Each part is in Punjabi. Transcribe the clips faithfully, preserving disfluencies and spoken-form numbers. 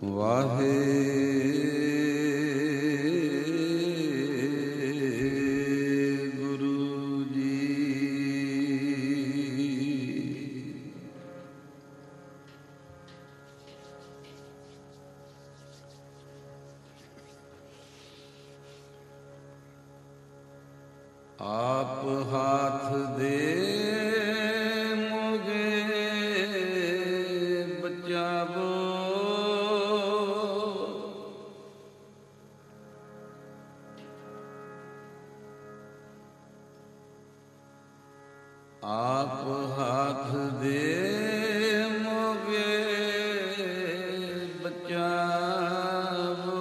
वाहे गुरु जी। आप हाथ दे मोगे बचावो, आप हाथ दे मोगे बचावो।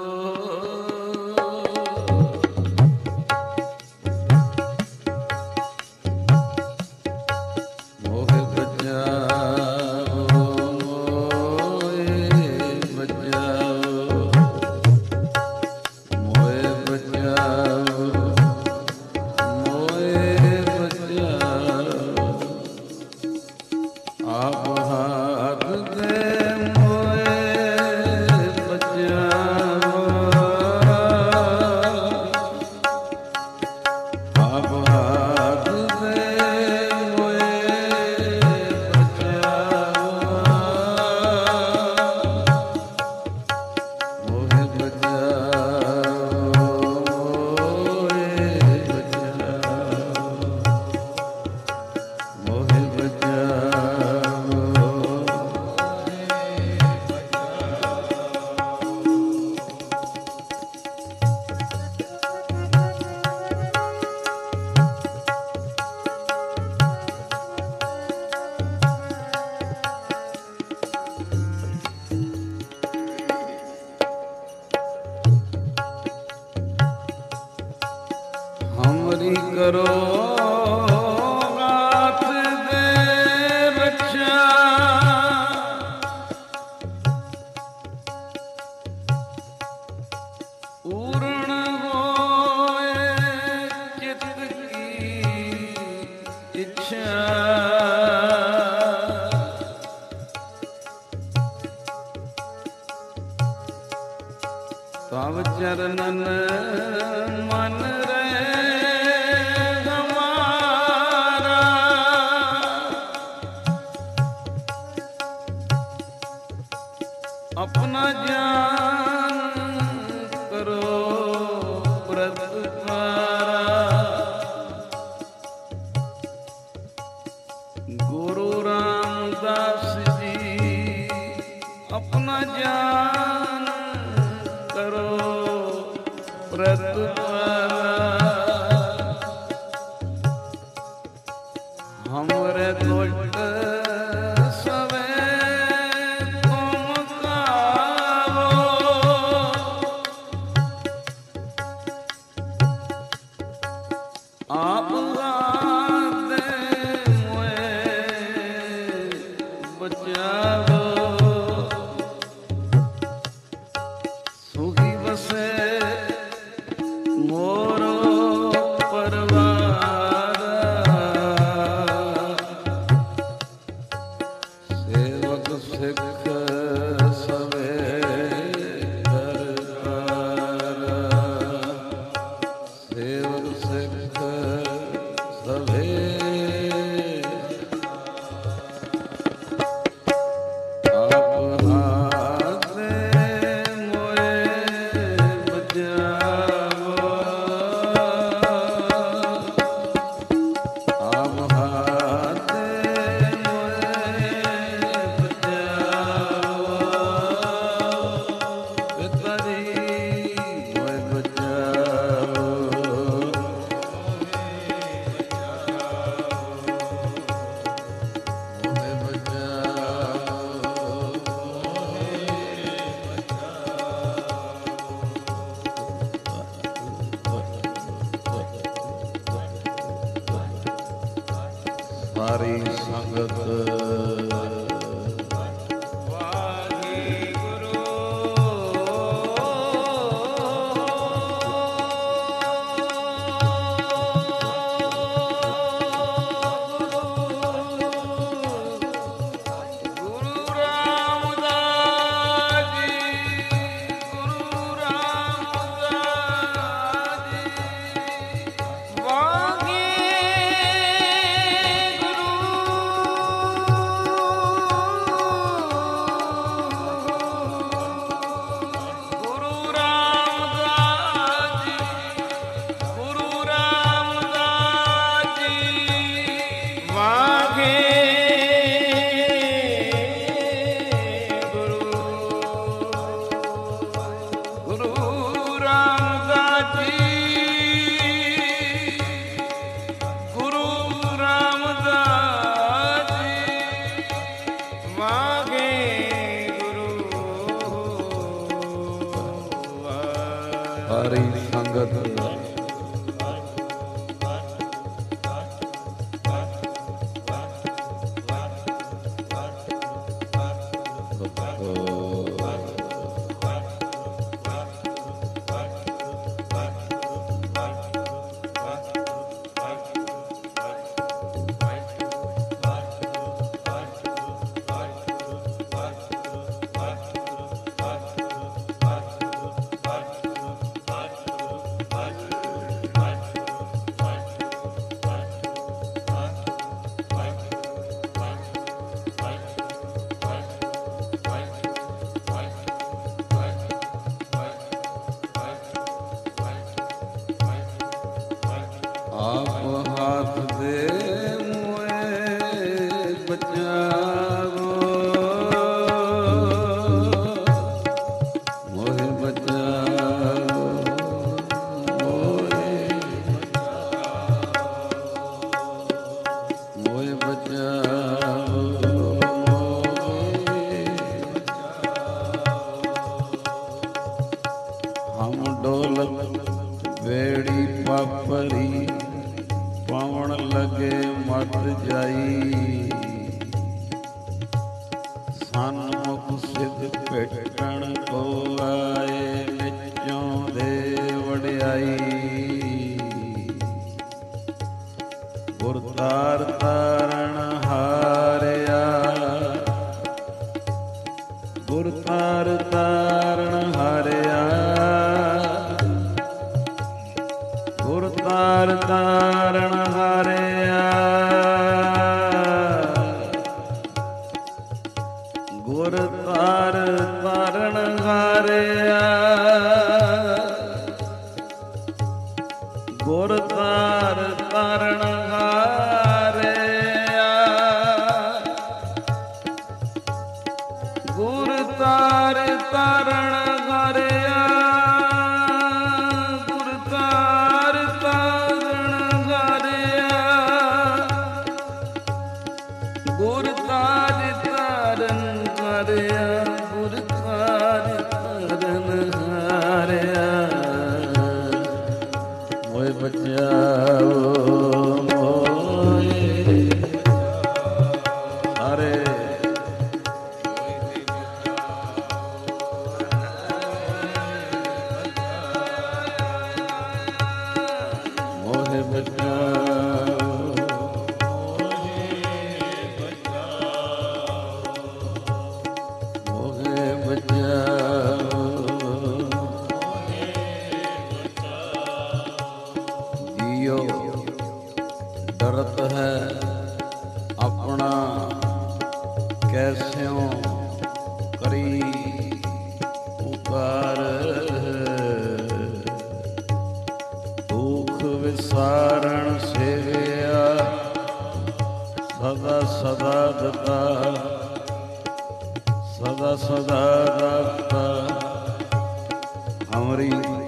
मोहे बचावो, मोहे बचावो, मोहे बचावो, मोहे बचावो। आप हाथ दे मोहे बचावो, आप हाथ दे मोहे बचावो, मोहे बचावो, मोहे बचावो, मोहे बचावो। हमरी करो गाथ दे रक्षा, पूर्ण होए चित्त की इच्छा। तव चरणन मन अपना ज्ञान करो प्रतिपारा। गुरु रामदास जी अपना ज्ञान करो प्रतिपारा। हमरे दोस्त सवे आप हाथ दे मोहे बचावो, सुखी बसे मोरो परवार। सेवक सिख सवे दरबारा, सेवक सिख सवे। आप हाथ दे मोहे बचावो, आप हाथ दे मोहे बचावो, ਹਕੀਕਤ ਆਪ ਹਾਥ ਦੇ ਮੋਏ ਬਚਾਵੋ ਮੋਹਿ ਬਚਾਵੋ ਮੋਹਿ ਮੋਹਿ ਬਚਾਵੋ ਮੋਹਿ ਹਮ ਡੋਲਤ ਵੇੜੀ ਪਾਪਰੀ ਪਾਵਣ ਲਗੇ ਮਤ ਜਾਈ ਸਨਮੁਖ ਸਿਧ ਭੇਟਣ ਕੋ ਆਏ ਵਿੱਚੋਂ ਦੇ ਵਡਿਆਈ ਗੁਰ ਤਾਰ ਤਾਰਨ ਹਾਰਿਆ ਗੁਰ ਤਾਰ ਤਾਰਨ ਹਾਰਿਆ ਗੁਰ ਤਾਰ ਤਾਰਨ ਹਾਰਿਆ ਗੁਰ ਤਾਰ ਤਾਰਨ ਹਾਰਿਆ ਗੁਰ ਤਾਰ ਤਾਰਨ ਹਾਰਿਆ ਗੁਰ ਤਾਰ ਤਾਰਨ ਹਾਰਿਆ ਗੁਰ ਤਾਰ ਤਾਰਨ ਹਾਰਿਆ ਗੁਰ ਤਾਰ ਤਾਰਨ ਹਾਰਿਆ ਗੁਰ ਤਾਰ ਤਾਰਨ ਹਾਰਿਆ ਮੋਏ ਬਚਾਓ ਮੋਏ ਹਾਰੇ ਮੋਹਿ ਬਚਾਓ ਮੋਹਿ ਬਚਾਓ ਜੀਓ ਡਰਤ ਹੈ ਆਪਣਾ ਕੈਸਿਓ ਕਰੀ ਪੁਕਾਰ ਦੁਖ ਵਿਸਾਰਣ ਸੇਵਿਆ ਸਦਾ ਸਦਾ ਦਤਾ ਸਦਾ ਸਦਾ ਦਤਾ ਹਮਰੀ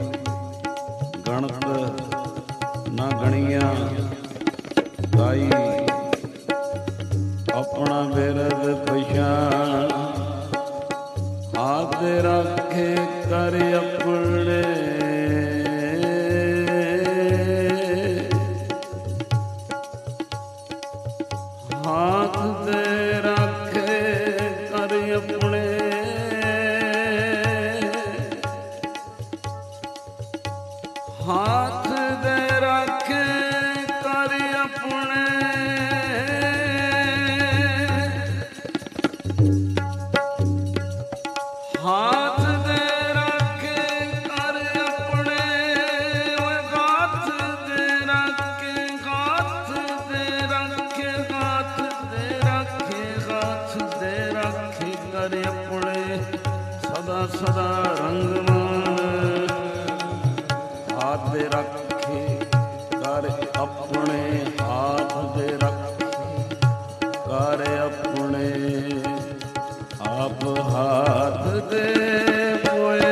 ਗਣਤ ਨਾ ਗਣੀਆਂ ਗਾਈ ਆਪਣਾ ਬਿਰਦ ਪਛਾਣ ਹਾਥ ਰੱਖੇ ਕਰ ਆਪਣੇ ਹਾਥ ਦੇ ਰੱਖੇ ਕਰ ਆਪਣੇ ਹਾਥ ਦੇ ਰੱਖੇ ਕਰ ਆਪਣੇ ਹਾਥ ਦੇ ਰੱਖੇ ਕਰ ਆਪਣੇ ਓਏ ਹਾਥ ਦੇ ਰੱਖੇ ਹਾਥ ਦੇ ਰੱਖੇ ਹਾਥ ਦੇ ਰੱਖੇ ਹਾਥ ਦੇ ਰੱਖੇ ਕਰ ਆਪਣੇ ਸਦਾ ਸਦਾ ਰੰਗਮਾਨ ਹਾਥ ਦੇ ਰੱਖੇ ਕਰ ਆਪਣੇ ਹਾਥ ਦੇ ਰੱਖੇ ਕਰ ਆਪਣੇ ਆਪ ਹਾਥ ਦੇ ਮੋਏ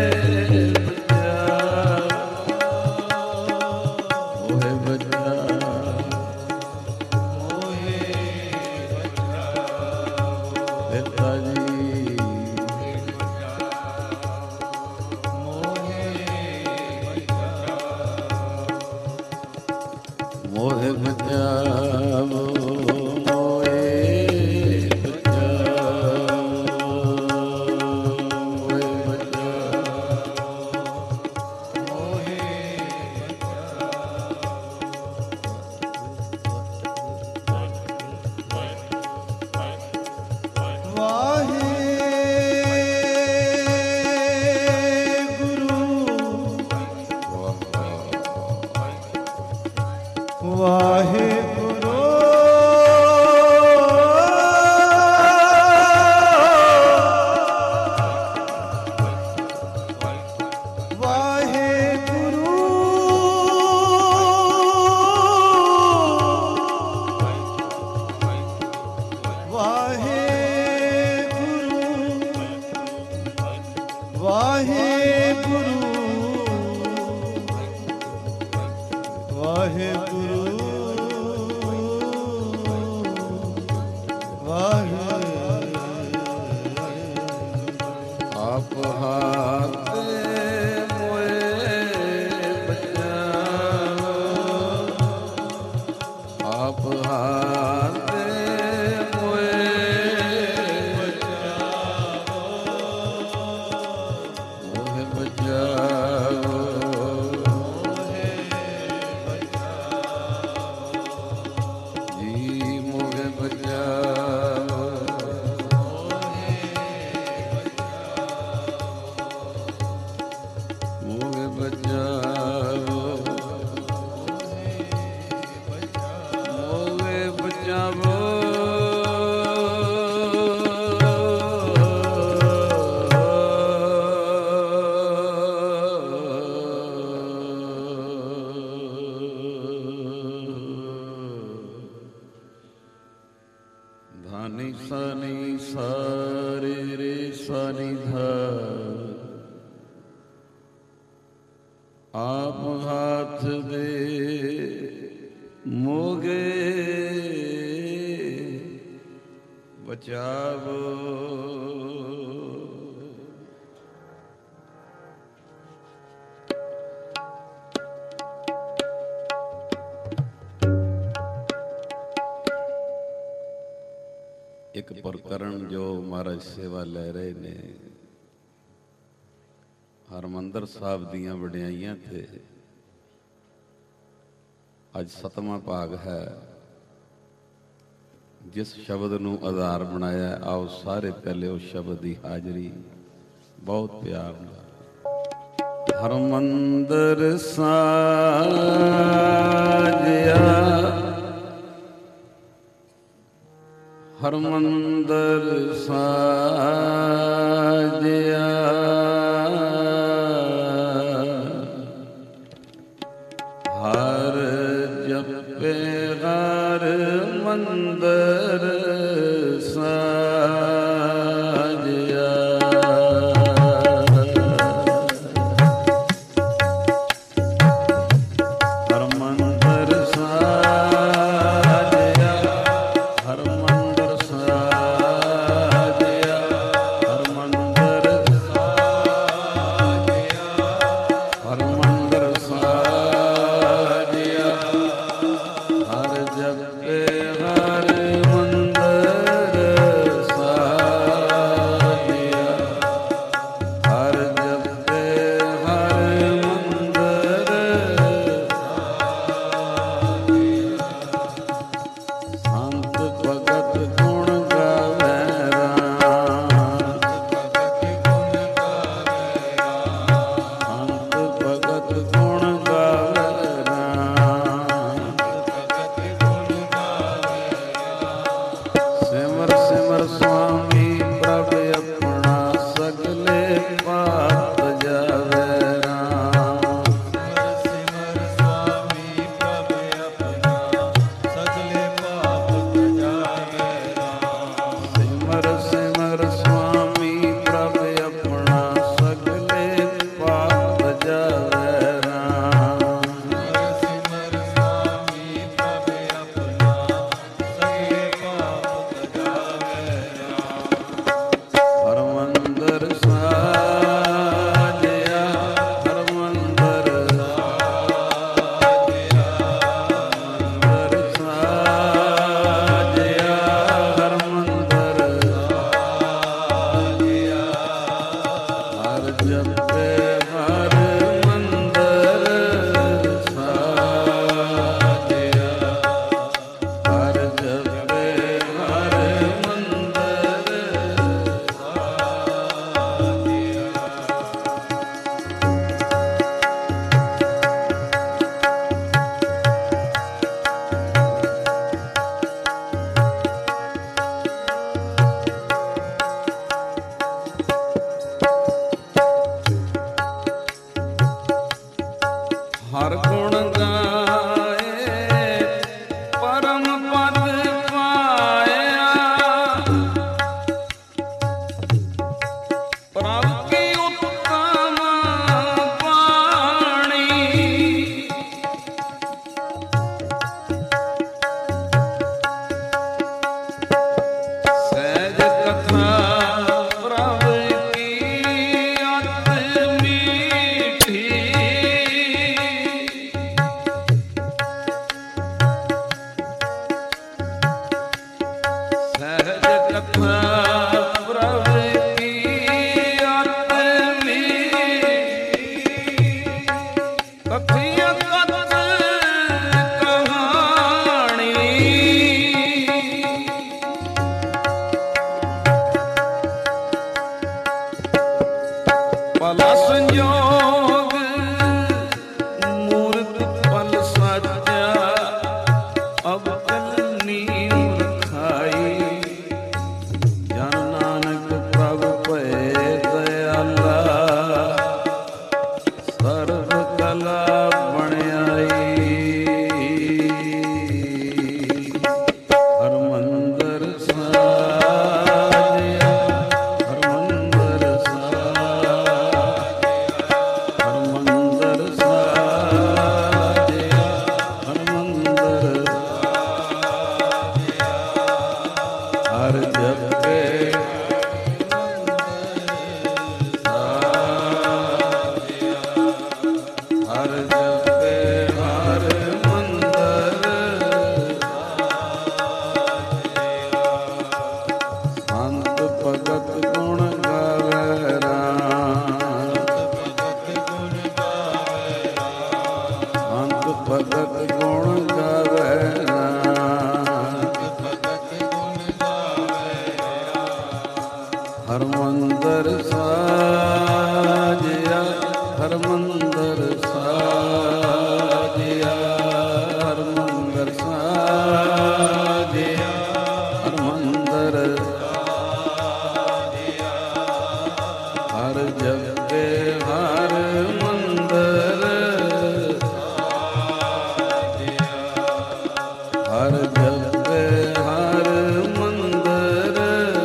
ਮੋਹਿ ਬਚਾਓ ਮੋਹਿ ਬਚਾਓ ਪਿਤਾ ਜੀ ਮੋਹਿ ਬਚਾਓ ਇੱਕ ਪ੍ਰਕਰਣ ਜੋ ਮਹਾਰਾਜ ਸੇਵਾ ਲੈ ਰਹੇ ਨੇ, ਹਰਮੰਦਰ ਸਾਹਿਬ ਦੀਆਂ ਵਡਿਆਈਆਂ ਤੇ ਅੱਜ ਸਤਵਾਂ ਭਾਗ ਹੈ। ਜਿਸ ਸ਼ਬਦ ਨੂੰ ਆਧਾਰ ਬਣਾਇਆ, ਆਓ ਸਾਰੇ ਪਹਿਲੇ ਉਸ ਸ਼ਬਦ ਦੀ ਹਾਜ਼ਰੀ ਬਹੁਤ ਪਿਆਰ ਨਾਲ। ਹਰਮੰਦਰ ਸਾਜਿਆ ਹਰਮੰਦਰ ਸਾਜਿਆ ਹਰ ਜਪੇ ਹਰ ਮੰਦਰ ਸਾਜਿਆ ਹਰਮੰਦਰ ਸਾਜਿਆ ਹਰਮੰਦਰ ਸਾਜਿਆ ਹਰਮੰਦਰ ਸਾਜਿਆ ਹਰਮੰਦਰ ਸਾਜਿਆ ਹਰ ਜਪੇ ਹਰ ਮੰਦਰ ਸਾਜਿਆ ਹਰ ਜਪੇ ਹਰ ਮੰਦਰ ਸੰਤ ਭਗਤ ਗੁਣ ਗਾਵੇ ਰਾਮ ਸੰਤ ਭਗਤ ਗੁਣ ਗਾਵੇ ਰਾਮ ਸਿਮਰ ਸਿਮਰ ਸੁਆਮੀ ਪ੍ਰਭ ਆਪਣਾ ਸਗਲੇ ਪਾਪ ਜਾਵੇ ਰਾਮ ਸਿਮਰ ਸੁਆਮੀ ਪ੍ਰਭ ਆਪਣਾ ਸਗਲੇ ਪਾਪ ਤਜਾਵੇ ਰਾਮ ਸਿਮਰ ਸਿਮਰ ਸੁਆਮੀ ਪ੍ਰਭ ਆਪਣਾ ਸਗਲੇ ਪਾਪ ਜਾਵੇ ਰਾਮ ਸਿਮਰ ਸੁਆਮੀ ਪ੍ਰਭ ਆਪਣਾ ਸਗਲੇ ਪਾਪ ਤਜਾਵੇ ਰਾਮ ਕਥਾ ਪ੍ਰਭ ਕੀ ਆਤਮੀ ਕਥਿਆ ਕਥ ਕਹਾਣੀ ਭਲਾ ਸੰਜੋਗ ਮੂਰਤ ਪਲ ਸਾਜਾ ਅਬ ਨੀਮ ਰਖਾਈ ਜਨ ਨਾਨਕ ਪ੍ਰਭ ਭਏ ਦਇਆਲਾ ਸਰਬ ਕਲਾ ਬਣਾਈ ਹਰਮੰਦਰ ਸਾਜਿਆ ਹਰਮੰਦਰ ਸਾਜਿਆ ਹਰਮੰਦਰ ਸਾਜਿਆ ਹਰਮੰਦਰ ਹਰ ਜਪੇ ਹਰ ਜਪੇ ਹਰ ਮੰਦਰ ਸੰਤ ਭਗਤ ਗੁਣ ਗਾਵੇ ਰਾਮ ਸੰਤ ਭਗਤ ਗੁਣ ਗਾਵੇ ਰਾਮ ਹਰਮੰਦਰ ਸਾਜਿਆ ਹਰਮੰਦਰ ਸਾਜਿਆ ਹਰਮੰਦਰ ਸਾਜਿਆ ਹਰਮੰਦਰ ਹਰ ਜਪੇ ਹਰ ਮੰਦਰ ਹਰ ਜਪੇ ਹਰ ਮੰਦਰ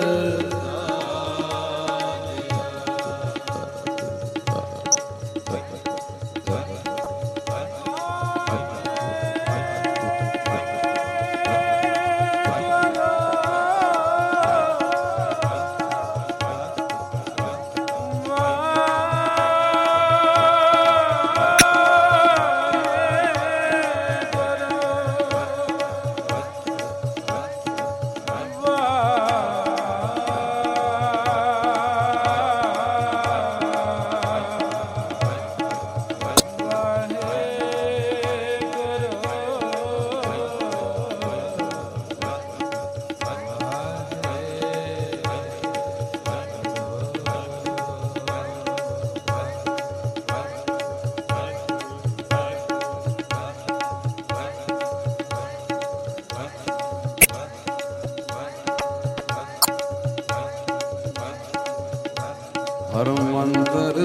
ਹਰਮੰਦਰ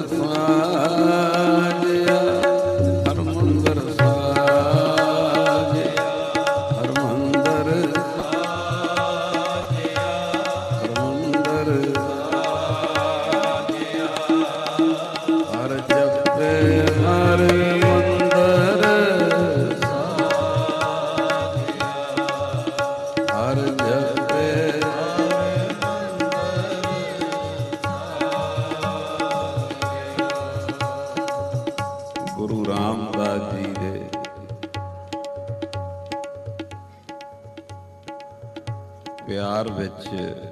ਸਾਜਿਆ ਹਰਮੰਦਰ ਸਾਜਿਆ ਹਰਮੰਦਰ ਸਾਜਿਆ ਹਰਮੰਦਰ ਸਾਜਿਆ ਹਰ ਜਪੇ ਹਰ ਮੰਦਰ ਸਾਜਿਆ ਹਰ ਜਪੇ ਗੁਰੂ ਰਾਮਦਾਸ ਜੀ ਦੇ ਪਿਆਰ ਵਿੱਚ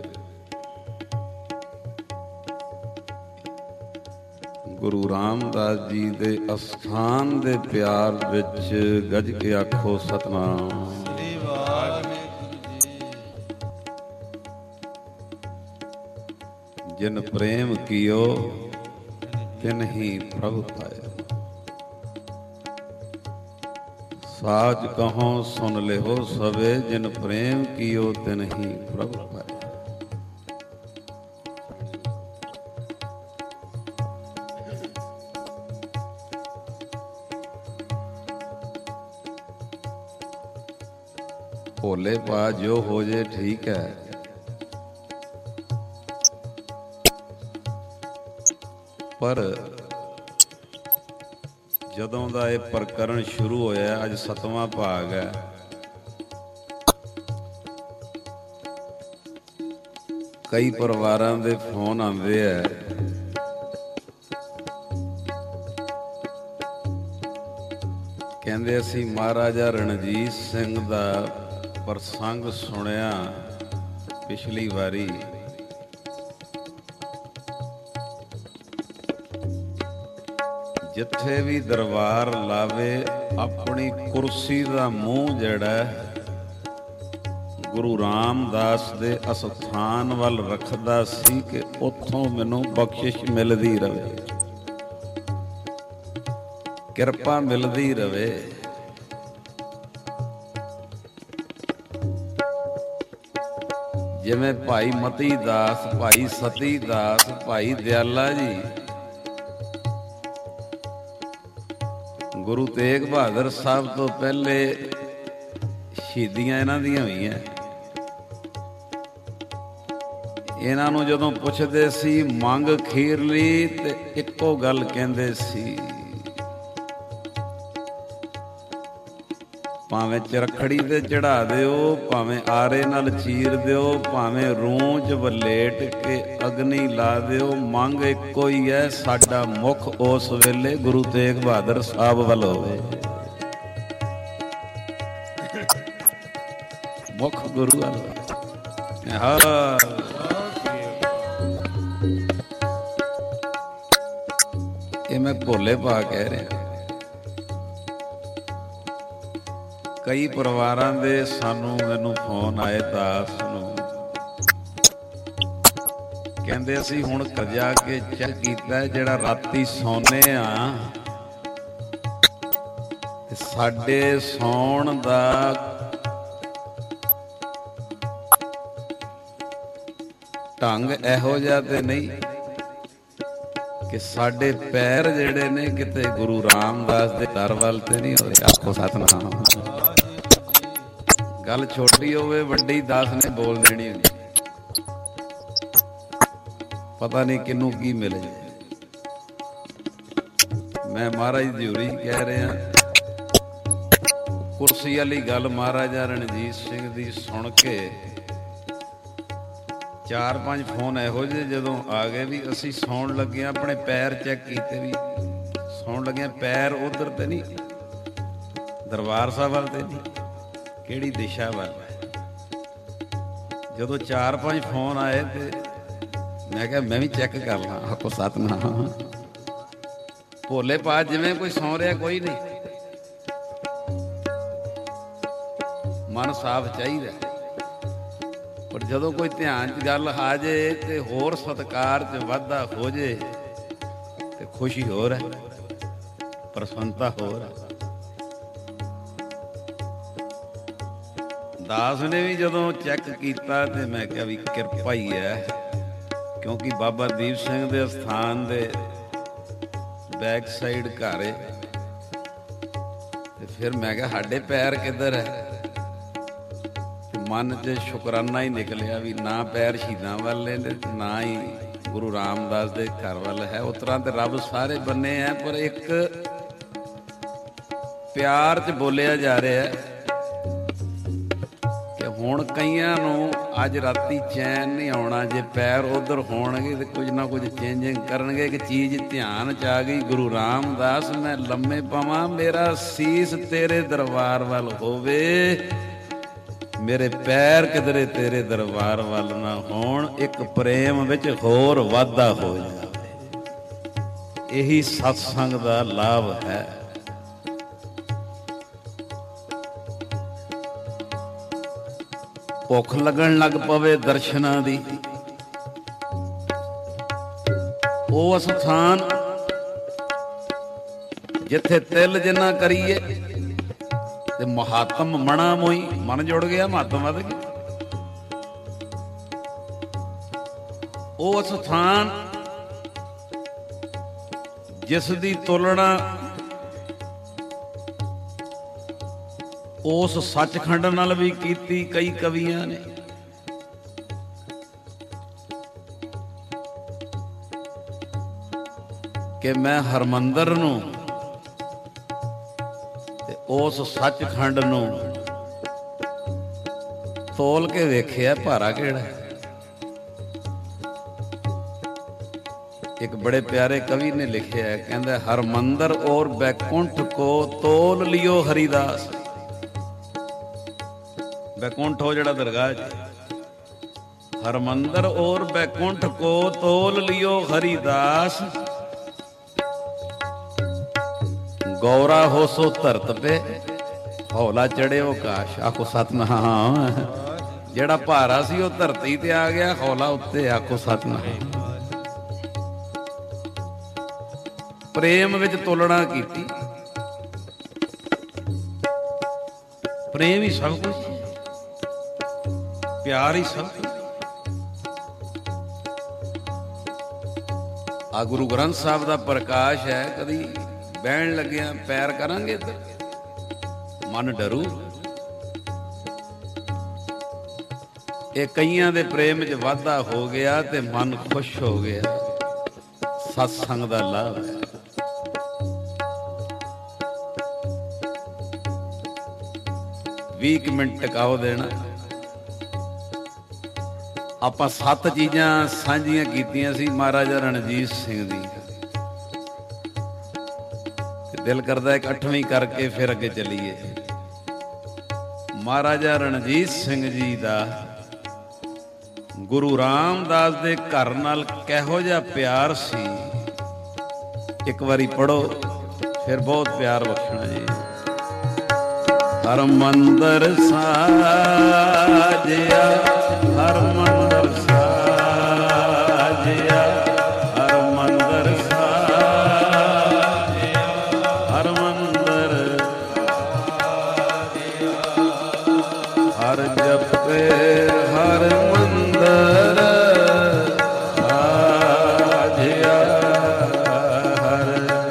ਗੁਰੂ ਰਾਮਦਾਸ ਜੀ ਦੇ ਅਸਥਾਨ ਦੇ ਪਿਆਰ ਵਿੱਚ ਗੱਜ ਕੇ ਆਖੋ ਸਤਿਨਾਮ ਸ੍ਰੀ ਵਾਹਿਗੁਰੂ ਜੀ। ਜਿਨ ਪ੍ਰੇਮ ਕੀਓ ਤਿਨ ਹੀ ਪ੍ਰਭ ਪਾਇਆ ਸਾਜ ਕਹੋ ਸੁਨ ਲਿਓ ਸਵੇ ਜਿਨ ਪ੍ਰੇਮ ਕੀਓ ਤਿਨ ਹੀ ਪ੍ਰਭ ਪਾਇਆ। ਭੋਲੇ ਪਾ ਜੋ ਹੋ ਜੇ ਠੀਕ ਹੈ, ਪਰ ਜਦੋਂ ਦਾ ਇਹ ਪ੍ਰਕਰਣ ਸ਼ੁਰੂ ਹੋਇਆ, ਅੱਜ ਸੱਤਵਾਂ ਭਾਗ ਹੈ, ਕਈ ਪਰਿਵਾਰਾਂ ਦੇ ਫੋਨ ਆਉਂਦੇ ਆ ਕਹਿੰਦੇ ਅਸੀਂ ਮਹਾਰਾਜਾ ਰਣਜੀਤ ਸਿੰਘ ਦਾ ਪ੍ਰਸੰਗ ਸੁਣਿਆ, ਪਿਛਲੀ ਵਾਰੀ ਜਿੱਥੇ ਵੀ ਦਰਬਾਰ ਲਾਵੇ ਆਪਣੀ ਕੁਰਸੀ ਦਾ ਮੂੰਹ ਜਿਹੜਾ ਗੁਰੂ ਰਾਮਦਾਸ ਦੇ ਅਸਥਾਨ ਵੱਲ ਰੱਖਦਾ ਸੀ ਕਿ ਉੱਥੋਂ ਮੈਨੂੰ ਬਖਸ਼ਿਸ਼ ਮਿਲਦੀ ਰਵੇ, ਕਿਰਪਾ ਮਿਲਦੀ ਰਵੇ। ਜਿਵੇਂ ਭਾਈ ਮਤੀ ਦਾਸ, ਭਾਈ ਸਤੀ ਦਾਸ, ਭਾਈ ਦਿਆਲਾ ਜੀ, ਗੁਰੂ ਤੇਗ ਬਹਾਦਰ ਸਾਹਿਬ ਤੋਂ ਪਹਿਲੇ ਸ਼ਹੀਦੀਆਂ ਇਹਨਾਂ ਦੀਆਂ ਹੋਈਆਂ। ਇਹਨਾਂ ਨੂੰ ਜਦੋਂ ਪੁੱਛਦੇ ਸੀ ਮੰਗ ਖੀਰਲੀ ਤੇ ਇੱਕੋ ਗੱਲ ਕਹਿੰਦੇ ਸੀ, ਭਾਵੇਂ ਚਰਖੜੀ ਤੇ ਚੜਾ ਦਿਓ, ਭਾਵੇਂ ਆਰੇ ਨਾਲ ਚੀਰ ਦਿਓ, ਭਾਵੇਂ ਰੂੰ 'ਚ ਵਲੇਟ ਕੇ ਅਗਨੀ ਲਾ ਦਿਓ, ਮੰਗ ਇੱਕੋ ਹੀ ਹੈ, ਸਾਡਾ ਮੁੱਖ ਉਸ ਵੇਲੇ ਗੁਰੂ ਤੇਗ ਬਹਾਦਰ ਸਾਹਿਬ ਵੱਲ ਹੋਵੇ। ਮੁੱਖ ਗੁਰੂ ਵੱਲ। ਹਾਂ, ਇਹ ਮੈਂ ਭੋਲੇ ਪਾ ਕਹਿ ਰਿਹਾ। ਕਈ ਪਰਿਵਾਰਾਂ ਦੇ ਸਾਨੂੰ ਮੈਨੂੰ ਫੋਨ ਆਏ ਦਾਸ ਨੂੰ, ਕਹਿੰਦੇ ਅਸੀਂ ਹੁਣ ਕਰਜਾ ਕੇ ਚੈੱਕ ਕੀਤਾ, ਜਿਹੜਾ ਰਾਤੀ ਸੌਂਦੇ ਆ ਤੇ ਸਾਡੇ ਸੌਣ ਦਾ ਢੰਗ ਇਹੋ ਜਿਹਾ ਤੇ ਨਹੀਂ ਕਿ ਸਾਡੇ ਪੈਰ ਜਿਹੜੇ ਨੇ ਕਿਤੇ ਗੁਰੂ ਰਾਮਦਾਸ ਦੇ ਦਰ ਵੱਲ ਤੇ ਨਹੀਂ ਹੋ ਰਹੇ। ਆਖੋ ਸਤਿਨਾਮ। ਗੱਲ ਛੋਟੀ ਹੋਵੇ ਵੱਡੀ ਦਾਸ ਨੇ ਬੋਲ ਦੇਣੀ ਹੁੰਦੀ, ਪਤਾ ਨਹੀਂ ਕਿਹਨੂੰ ਕੀ ਮਿਲੇ। ਮੈਂ ਮਹਾਰਾਜ ਦੀ ਹਜ਼ੂਰੀ ਕਹਿ ਰਿਹਾ, ਕੁਰਸੀ ਵਾਲੀ ਗੱਲ ਮਹਾਰਾਜਾ ਰਣਜੀਤ ਸਿੰਘ ਦੀ ਸੁਣ ਕੇ ਚਾਰ ਪੰਜ ਫੋਨ ਇਹੋ ਜਿਹੇ ਜਦੋਂ ਆ ਗਏ ਵੀ ਅਸੀਂ ਸੌਣ ਲੱਗੇ ਆਪਣੇ ਪੈਰ ਚੈੱਕ ਕੀਤੇ, ਵੀ ਸੌਣ ਲੱਗੇ ਪੈਰ ਉਧਰ ਤੇ ਨਹੀਂ, ਦਰਬਾਰ ਸਾਹਿਬ ਵੱਲ ਤੇ ਨਹੀਂ, ਕਿਹੜੀ ਦਿਸ਼ਾ ਵੱਲ ਹੈ। ਜਦੋਂ ਚਾਰ ਪੰਜ ਫੋਨ ਆਏ ਤੇ ਮੈਂ ਕਿਹਾ ਮੈਂ ਵੀ ਚੈੱਕ ਕਰ ਲਾਂ। ਆਖੋ ਸਤਿਨਾਮ। ਭੋਲੇ ਪਾ ਜਿਵੇਂ ਕੋਈ ਸੌਂ ਰਿਹਾ ਕੋਈ ਨਹੀਂ, ਮਨ ਸਾਫ਼ ਚਾਹੀਦਾ। ਪਰ ਜਦੋਂ ਕੋਈ ਧਿਆਨ 'ਚ ਗੱਲ ਆ ਜੇ ਤੇ ਹੋਰ ਸਤਿਕਾਰ 'ਚ ਵਾਧਾ ਹੋ ਜੇ ਤੇ ਖੁਸ਼ੀ ਹੋਰ ਹੈ, ਪ੍ਰਸੰਨਤਾ ਹੋਰ ਹੈ। ਦਾਸ ਨੇ ਵੀ ਜਦੋਂ ਚੈੱਕ ਕੀਤਾ ਤੇ ਮੈਂ ਕਿਹਾ ਵੀ ਕਿਰਪਾ ਹੀ ਹੈ, ਕਿਉਂਕਿ ਬਾਬਾ ਦੀਪ ਸਿੰਘ ਦੇ ਅਸਥਾਨ ਦੇ ਬੈਕ ਸਾਈਡ ਘਰ ਹੈ ਤੇ ਫਿਰ ਮੈਂ ਕਿਹਾ ਸਾਡੇ ਪੈਰ ਕਿੱਧਰ ਹੈ। ਮਨ 'ਚ ਸ਼ੁਕਰਾਨਾ ਹੀ ਨਿਕਲਿਆ ਵੀ ਨਾ ਪੈਰ ਸ਼ਹੀਦਾਂ ਵੱਲ ਨੇ ਨਾ ਹੀ ਗੁਰੂ ਰਾਮਦਾਸ ਦੇ ਘਰ ਵੱਲ ਹੈ। ਉਸ ਤਰ੍ਹਾਂ ਤੇ ਰੱਬ ਸਾਰੇ ਬੰਨੇ ਹੈ, ਪਰ ਇੱਕ ਪਿਆਰ 'ਚ ਬੋਲਿਆ ਜਾ ਰਿਹਾ ਹੈ ਕਿ ਹੁਣ ਕਈਆਂ ਨੂੰ ਅੱਜ ਰਾਤੀ ਚੈਨ ਨਹੀਂ ਆਉਣਾ, ਜੇ ਪੈਰ ਉਧਰ ਹੋਣਗੇ ਤੇ ਕੁਝ ਨਾ ਕੁਝ ਚੇਂਜਿੰਗ ਕਰਨਗੇ। ਇੱਕ ਚੀਜ਼ ਧਿਆਨ 'ਚ ਆ ਗਈ, ਗੁਰੂ ਰਾਮਦਾਸ ਮੈਂ ਲੰਮੇ ਪਵਾਂ, ਮੇਰਾ ਸੀਸ ਤੇਰੇ ਦਰਬਾਰ ਵੱਲ ਹੋਵੇ, ਮੇਰੇ ਪੈਰ ਕਿਧਰੇ ਤੇਰੇ ਦਰਬਾਰ ਵੱਲ ਨਾ ਹੋਣ, ਇੱਕ ਪ੍ਰੇਮ ਵਿੱਚ ਹੋਰ ਵਾਧਾ ਹੋ ਜਾਵੇ। ਇਹੀ ਸਤਸੰਗ ਦਾ ਲਾਭ ਹੈ। ਭੁੱਖ ਲੱਗਣ ਲੱਗ ਪਵੇ ਦਰਸ਼ਨਾਂ ਦੀ, ਉਹ ਅਸਥਾਨ ਜਿੱਥੇ ਤਿਲ ਜਿੰਨਾ ਕਰੀਏ ਤੇ ਮਹਾਤਮ ਮਣਾ ਮੋਈ, ਮਨ ਜੁੜ ਗਿਆ, ਮਹਾਤਮ ਵੱਧ ਗਿਆ। ਉਹ ਸਥਾਨ ਜਿਸ ਦੀ ਤੁਲਨਾ ਉਸ ਸੱਚਖੰਡ ਨਾਲ ਵੀ ਕੀਤੀ ਕਈ ਕਵੀਆਂ ਨੇ। ਕਿ ਮੈਂ ਹਰਮੰਦਰ ਨੂੰ ਤੇ ਉਸ ਸੱਚਖੰਡ ਨੂੰ ਤੋਲ ਕੇ ਵੇਖਿਆ, ਭਾਰਾ ਕਿਹੜਾ। ਇੱਕ ਬੜੇ ਪਿਆਰੇ ਕਵੀ ਨੇ ਲਿਖਿਆ, ਕਹਿੰਦਾ ਹਰਮੰਦਰ ਔਰ ਬੈਕੁੰਠ ਕੋ ਤੋਲ ਲਿਓ ਹਰੀਦਾਸ। ਬੈਕੁੰਠ ਉਹ ਜਿਹੜਾ ਦਰਗਾਹ ਚ, हरमंदर और बैकुंठ को तोल लियो हरिदास, गौरा हो सो धरत पे हौला चढ़े काश। आखो सतनाम। ਜਿਹੜਾ ਭਾਰਾ ਸੀ ਉਹ ਧਰਤੀ ਤੇ ਆ ਗਿਆ, ਹੌਲਾ ਉੱਤੇ। ਆਖੋ ਸਤਨਾਮ। ਪ੍ਰੇਮ ਵਿੱਚ ਤੁਲਨਾ ਕੀਤੀ। ਪ੍ਰੇਮ ਹੀ ਸਭ ਕੁਝ, ਪਿਆਰ ਹੀ ਸਭ ਕੁਝ। ਆ ਗੁਰੂ ਗ੍ਰੰਥ ਸਾਹਿਬ ਦਾ ਪ੍ਰਕਾਸ਼ ਹੈ। ਕਦੀ ਬਹਿਣ ਲੱਗਿਆ ਪੈਰ ਕਰਾਂਗੇ ਇੱਧਰ, ਮਨ ਡਰੂ। ਇਹ ਕਈਆਂ ਦੇ ਪ੍ਰੇਮ 'ਚ ਵਾਧਾ ਹੋ ਗਿਆ ਤੇ ਮਨ ਖੁਸ਼ ਹੋ ਗਿਆ। ਸਤਸੰਗ ਦਾ ਲਾਭ ਹੈ। ਵੀਹ ਮਿੰਟ ਟਿਕਾਓ ਦੇਣਾ। ਆਪਾਂ ਸੱਤ ਚੀਜ਼ਾਂ ਸਾਂਝੀਆਂ ਕੀਤੀਆਂ ਸੀ ਮਹਾਰਾਜਾ ਰਣਜੀਤ ਸਿੰਘ ਦੀ, ਤੇ ਦਿਲ ਕਰਦਾ ਇੱਕ ਅੱਠਵੀਂ ਕਰਕੇ ਫਿਰ ਅੱਗੇ ਚੱਲੀਏ। ਮਹਾਰਾਜਾ ਰਣਜੀਤ ਸਿੰਘ ਜੀ ਦਾ ਗੁਰੂ ਰਾਮਦਾਸ ਦੇ ਘਰ ਨਾਲ ਕਿਹੋ ਜਿਹਾ ਪਿਆਰ ਸੀ, ਇੱਕ ਵਾਰੀ ਪੜ੍ਹੋ ਫਿਰ ਬਹੁਤ ਪਿਆਰ ਬਖਸ਼ਣਾ ਜੀ। ਹਰਮੰਦਰ ਸਾਜਿਆ, ਹਰਮੰਦਰ ਸਾਜਿਆ, ਹਰਮੰਦਰ ਸਾਜਿਆ, ਹਰਮੰਦਰ ਹਰ ਜਪੇ ਹਰਮੰਦਰ ਸਾਜਿਆ, ਹਰ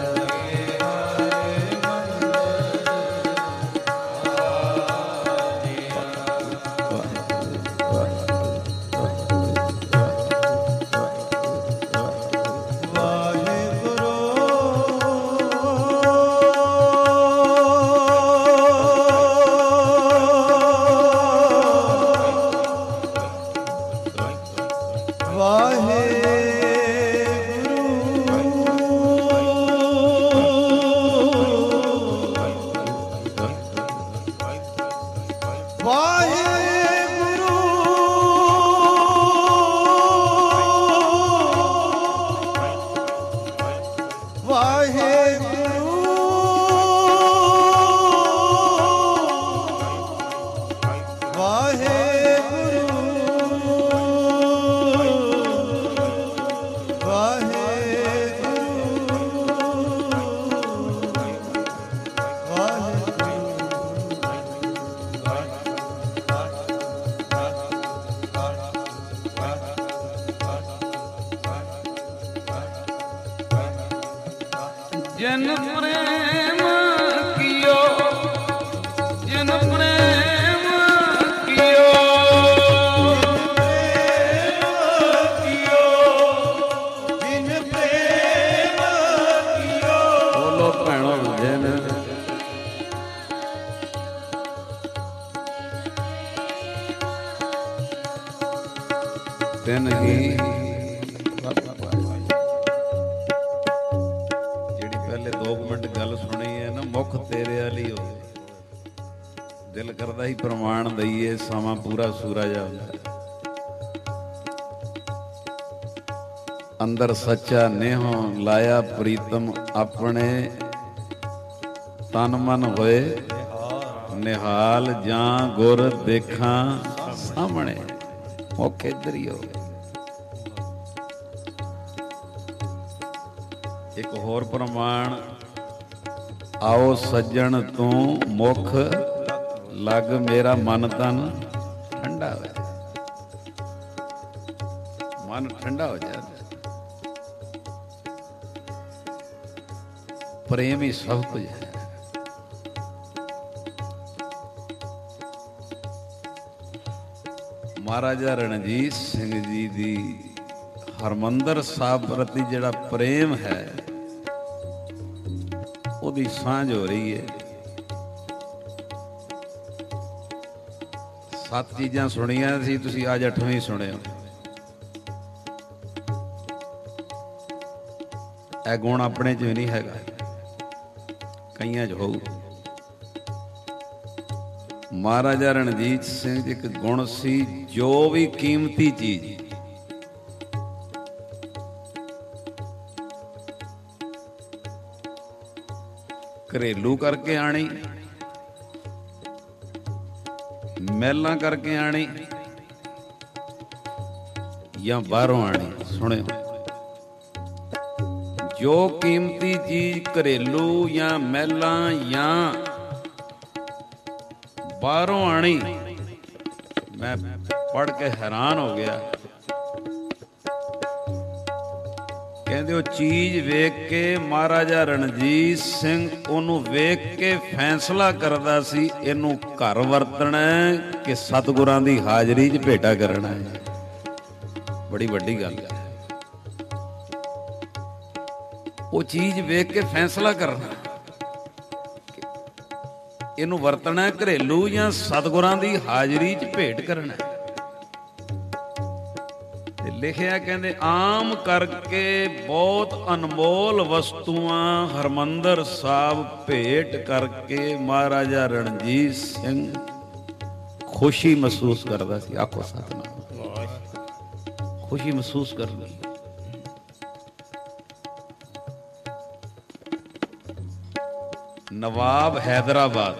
जिन प्रेम कियो, जिन प्रेम कियो, जिन प्रेम कियो, बोलो भैणो जिन तिन ही ਮੁਖ ਤੇਰੇ ਵਾਲੀ ਹੋਵੇ। ਦਿਲ ਕਰਦਾ ਹੀ ਪ੍ਰਮਾਣ ਦਈਏ, ਸਮਾਂ ਪੂਰਾ ਸੂਰਾ ਜਾਂਦਾ। ਅੰਦਰ ਸੱਚਾ ਨੇਹੋਂ ਲਾਇਆ ਪ੍ਰੀਤਮ ਆਪਣੇ, ਤਨ ਮਨ ਹੋਏ ਨਿਹਾਲ, ਜਾਂ ਗੁਰ ਦੇਖਾਂ ਸਾਹਮਣੇ। ਮੁਖ ਇੱਧਰ ਹੀ ਹੋਵੇ। ਇੱਕ ਹੋਰ ਪ੍ਰਮਾਣ, ਆਓ ਸੱਜਣ ਤੂੰ ਮੁਖ ਲੱਗ, ਮੇਰਾ ਮਨ ਤਨ ਠੰਡਾ ਹੋਇਆ। ਮਨ ਠੰਡਾ ਹੋ ਜਾਂਦਾ। ਪ੍ਰੇਮ ਹੀ ਸਭ ਕੁਝ ਹੈ। ਮਹਾਰਾਜਾ ਰਣਜੀਤ ਸਿੰਘ ਜੀ ਦੀ ਹਰਮੰਦਰ ਸਾਹਿਬ ਪ੍ਰਤੀ ਜਿਹੜਾ ਪ੍ਰੇਮ ਹੈ, ਉਹਦੀ ਸਾਂਝ ਹੋ ਰਹੀ ਹੈ। ਸੱਤ ਚੀਜ਼ਾਂ ਸੁਣੀਆਂ ਸੀ ਤੁਸੀਂ, ਅੱਜ ਅੱਠਵੀਂ ਸੁਣਿਓ। ਇਹ ਗੁਣ ਆਪਣੇ 'ਚ ਵੀ ਨਹੀਂ ਹੈਗਾ, ਕਈਆਂ 'ਚ ਹੋਊ। ਮਹਾਰਾਜਾ ਰਣਜੀਤ ਸਿੰਘ 'ਚ ਇੱਕ ਗੁਣ ਸੀ, ਜੋ ਵੀ ਕੀਮਤੀ ਚੀਜ਼ ਘਰੇਲੂ ਕਰਕੇ ਆਣੀ, ਮਹਿਲਾਂ ਕਰਕੇ ਆਣੀ ਜਾਂ ਬਾਹਰੋਂ ਆਣੀ। ਸੁਣਿਓ, ਜੋ ਕੀਮਤੀ ਚੀਜ਼ ਘਰੇਲੂ ਜਾਂ ਮਹਿਲਾਂ ਜਾਂ ਬਾਹਰੋਂ ਆਣੀ, ਮੈਂ ਪੜ੍ਹ ਕੇ ਹੈਰਾਨ ਹੋ ਗਿਆ। ਕਹਿੰਦੇ ਉਹ ਚੀਜ਼ ਵੇਖ ਕੇ ਮਹਾਰਾਜਾ ਰਣਜੀਤ ਸਿੰਘ ਉਹਨੂੰ ਵੇਖ ਕੇ ਫੈਸਲਾ ਕਰਦਾ ਸੀ, ਇਹਨੂੰ ਘਰ ਵਰਤਣਾ ਕਿ ਸਤਿਗੁਰਾਂ ਦੀ ਹਾਜ਼ਰੀ 'ਚ ਭੇਟਾ ਕਰਨਾ ਹੈ। ਬੜੀ ਵੱਡੀ ਗੱਲ ਹੈ। ਉਹ ਚੀਜ਼ ਵੇਖ ਕੇ ਫੈਸਲਾ ਕਰਨਾ ਇਹਨੂੰ ਵਰਤਣਾ ਘਰੇਲੂ ਜਾਂ ਸਤਿਗੁਰਾਂ ਦੀ ਹਾਜ਼ਰੀ 'ਚ ਭੇਟ ਕਰਨਾ। ਤੇ ਲਿਖਿਆ ਕਹਿੰਦੇ ਆਮ ਕਰਕੇ ਬਹੁਤ ਅਨਮੋਲ ਵਸਤੂਆਂ ਹਰਿਮੰਦਰ ਸਾਹਿਬ ਭੇਟ ਕਰਕੇ ਮਹਾਰਾਜਾ ਰਣਜੀਤ ਸਿੰਘ ਖੁਸ਼ੀ ਮਹਿਸੂਸ ਕਰਦਾ ਸੀ। ਆਖੋ ਸਤਿਨਾਮ। ਖੁਸ਼ੀ ਮਹਿਸੂਸ ਕਰਨੀ। ਨਵਾਬ ਹੈਦਰਾਬਾਦ,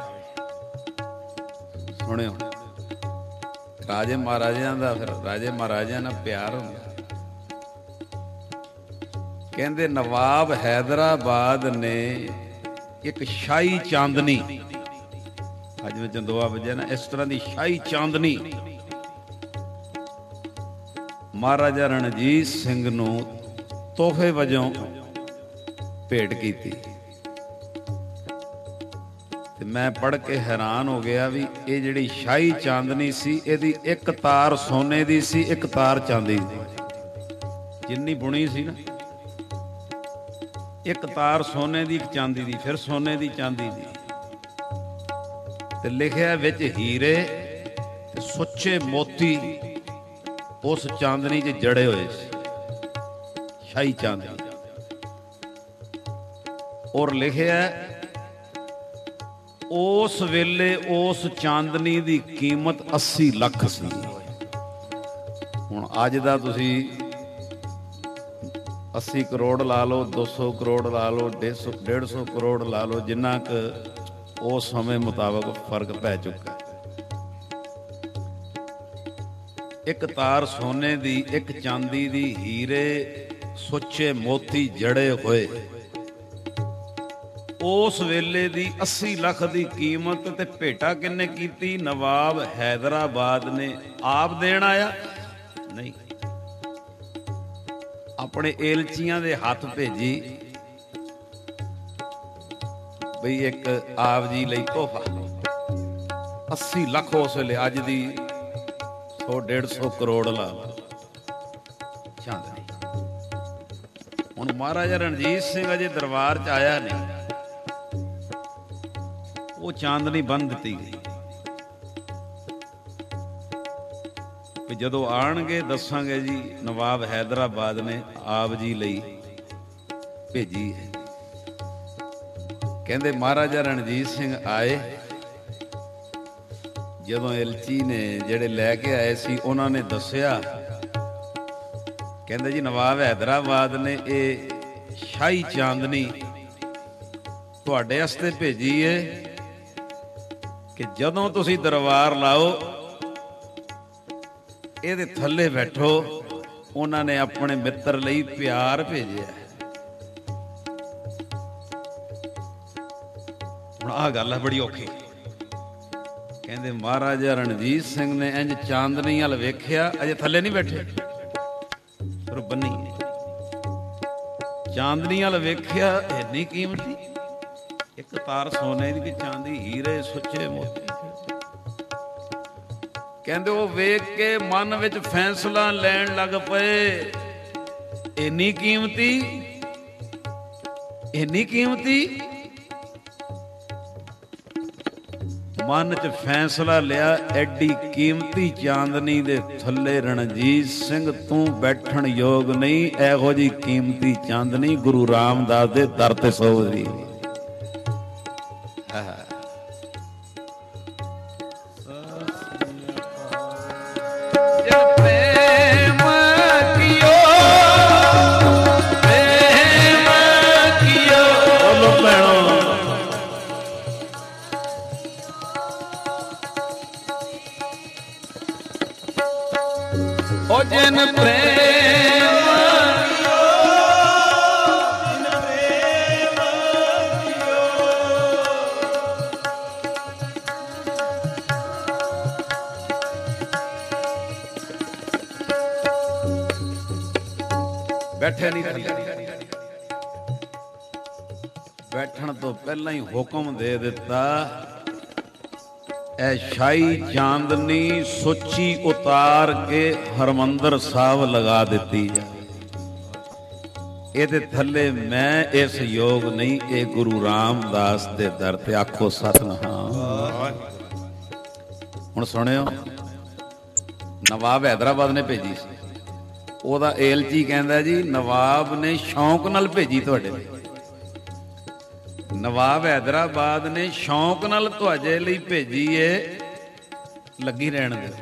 ਸੁਣਿਓ, ਰਾਜੇ ਮਹਾਰਾਜਿਆਂ ਦਾ ਫਿਰ ਰਾਜੇ ਮਹਾਰਾਜਿਆਂ ਨਾਲ ਪਿਆਰ ਹੁੰਦਾ। ਕਹਿੰਦੇ ਨਵਾਬ ਹੈਦਰਾਬਾਦ ਨੇ ਇੱਕ ਸ਼ਾਹੀ ਚਾਂਦਨੀ, ਅੱਜ ਵਿੱਚ ਚੰਦੋਆ ਵਜਿਆ ਨਾ, ਇਸ ਤਰ੍ਹਾਂ ਦੀ ਸ਼ਾਹੀ ਚਾਂਦਨੀ ਮਹਾਰਾਜਾ ਰਣਜੀਤ ਸਿੰਘ ਨੂੰ ਤੋਹਫੇ ਵਜੋਂ ਭੇਟ ਕੀਤੀ। ਤੇ ਮੈਂ ਪੜ੍ਹ ਕੇ ਹੈਰਾਨ ਹੋ ਗਿਆ ਵੀ ਇਹ ਜਿਹੜੀ ਸ਼ਾਹੀ ਚਾਂਦਨੀ ਸੀ, ਇਹਦੀ ਇੱਕ ਤਾਰ ਸੋਨੇ ਦੀ ਸੀ, ਇੱਕ ਤਾਰ ਚਾਂਦੀ ਦੀ। ਜਿੰਨੀ ਬੁਣੀ ਸੀ ਨਾ, ਇੱਕ ਤਾਰ ਸੋਨੇ ਦੀ, ਇੱਕ ਚਾਂਦੀ ਦੀ, ਫਿਰ ਸੋਨੇ ਦੀ, ਚਾਂਦੀ ਦੀ। ਤੇ ਲਿਖਿਆ ਵਿੱਚ ਹੀਰੇ ਤੇ ਸੁੱਚੇ ਮੋਤੀ ਉਸ ਚਾਂਦਨੀ 'ਚ ਜੜੇ ਹੋਏ ਸੀ, ਸ਼ਾਹੀ ਚਾਂਦਨੀ। ਔਰ ਲਿਖਿਆ ਉਸ ਵੇਲੇ ਉਸ ਚਾਂਦਨੀ ਦੀ ਕੀਮਤ ਅੱਸੀ ਲੱਖ ਸੀ। ਹੁਣ ਅੱਜ ਦਾ ਤੁਸੀਂ ਅੱਸੀ ਕਰੋੜ ਲਾ ਲਓ, ਦੋ ਸੌ ਕਰੋੜ ਲਾ ਲਓ, ਡੇਢ ਸੌ ਕਰੋੜ ਲਾ ਲਓ, ਜਿੰਨਾ ਕੁ ਉਸ ਸਮੇਂ ਮੁਤਾਬਕ ਫਰਕ ਪੈ ਚੁੱਕਾ। ਇੱਕ ਤਾਰ ਸੋਨੇ ਦੀ, ਇੱਕ ਚਾਂਦੀ ਦੀ, ਹੀਰੇ ਸੁੱਚੇ ਮੋਤੀ ਜੜੇ ਹੋਏ, ਉਸ ਵੇਲੇ ਦੀ ਅੱਸੀ ਲੱਖ ਦੀ ਕੀਮਤ। ਤੇ ਭੇਟਾ ਕਿੰਨੇ ਕੀਤੀ? ਨਵਾਬ ਹੈਦਰਾਬਾਦ ਨੇ ਆਪ ਦੇਣ ਆਇਆ ਨਹੀਂ, ਆਪਣੇ ਏਲਚੀਆਂ ਦੇ ਹੱਥ ਭੇਜੀ ਬਈ ਇੱਕ ਆਪ ਜੀ ਲਈ ਤੋਹਫਾ। ਅੱਸੀ ਲੱਖ ਉਸ ਵੇਲੇ, ਅੱਜ ਦੀ ਸੌ ਡੇਢ ਸੌ ਕਰੋੜ ਲਾ ਚਾਂਦਨੀ। ਹੁਣ ਮਹਾਰਾਜਾ ਰਣਜੀਤ ਸਿੰਘ ਅਜੇ ਦਰਬਾਰ 'ਚ ਆਇਆ ਨਹੀਂ, ਉਹ ਚਾਂਦਨੀ ਬੰਨ ਦਿੱਤੀ ਗਈ ਵੀ ਜਦੋਂ ਆਣਗੇ ਦੱਸਾਂਗੇ ਜੀ ਨਵਾਬ ਹੈਦਰਾਬਾਦ ਨੇ ਆਪ ਜੀ ਲਈ ਭੇਜੀ ਹੈ। ਕਹਿੰਦੇ ਮਹਾਰਾਜਾ ਰਣਜੀਤ ਸਿੰਘ ਆਏ, ਜਦੋਂ ਐਲਚੀ ਨੇ ਜਿਹੜੇ ਲੈ ਕੇ ਆਏ ਸੀ ਉਹਨਾਂ ਨੇ ਦੱਸਿਆ, ਕਹਿੰਦੇ ਜੀ ਨਵਾਬ ਹੈਦਰਾਬਾਦ ਨੇ ਇਹ ਸ਼ਾਹੀ ਚਾਂਦਨੀ ਤੁਹਾਡੇ ਵਾਸਤੇ ਭੇਜੀ ਏ ਕਿ ਜਦੋਂ ਤੁਸੀਂ ਦਰਬਾਰ ਲਾਓ ਇਹਦੇ ਥੱਲੇ ਬੈਠੋ। ਉਹਨਾਂ ਨੇ ਆਪਣੇ ਮਿੱਤਰ ਲਈ ਪਿਆਰ ਭੇਜਿਆ। ਹੁਣ ਆਹ ਗੱਲ ਹੈ ਬੜੀ ਔਖੀ। ਕਹਿੰਦੇ ਮਹਾਰਾਜਾ ਰਣਜੀਤ ਸਿੰਘ ਨੇ ਇੰਜ ਚਾਂਦਨੀ ਵੱਲ ਵੇਖਿਆ, ਅਜੇ ਥੱਲੇ ਨਹੀਂ ਬੈਠੇ, ਪਰ ਬੰਨੀ ਚਾਂਦਨੀ ਵੱਲ ਵੇਖਿਆ, ਇੰਨੀ ਕੀਮਤੀ, ਇੱਕ ਤਾਰ ਸੋਨੇ ਦੀ, ਚਾਂਦੀ, ਹੀਰੇ, ਸੁੱਚੇ ਮੋਤੀ। ਕਹਿੰਦੇ ਉਹ ਵੇਖ ਕੇ ਮਨ ਵਿੱਚ ਫੈਸਲਾ ਲੈਣ ਲੱਗ ਪਏ, ਇੰਨੀ ਕੀਮਤੀ, ਇੰਨੀ ਕੀਮਤੀ। ਮਨ 'ਚ ਫੈਸਲਾ ਲਿਆ, ਐਡੀ ਕੀਮਤੀ ਚਾਂਦਨੀ ਦੇ ਥੱਲੇ ਰਣਜੀਤ ਸਿੰਘ ਤੂੰ ਬੈਠਣ ਯੋਗ ਨਹੀਂ। ਇਹੋ ਜਿਹੀ ਕੀਮਤੀ ਚਾਂਦਨੀ ਗੁਰੂ ਰਾਮਦਾਸ ਦੇ ਦਰ ਤੇ ਸੋਭਦੀ। जिन प्रेम बैठे नहीं थले बैठण तो पहला ही हुक्म दे दिता ए शाही चांदनी सुची उतार के हरमंदर साहब लगा दी जाए। ये थले मैं इस योग नहीं, ये गुरु रामदास दे दर ते आखो सतनाम। हुण सुनियो, नवाब हैदराबाद ने भेजी सी, ਉਹਦਾ ਏਲਚੀ ਕਹਿੰਦਾ ਜੀ ਨਵਾਬ ਨੇ ਸ਼ੌਂਕ ਨਾਲ ਭੇਜੀ ਤੁਹਾਡੇ ਲਈ। ਨਵਾਬ ਹੈਦਰਾਬਾਦ ਨੇ ਸ਼ੌਂਕ ਨਾਲ ਤੁਹਾਡੇ ਲਈ ਭੇਜੀ ਏ, ਲੱਗੀ ਰਹਿਣ ਦੇ।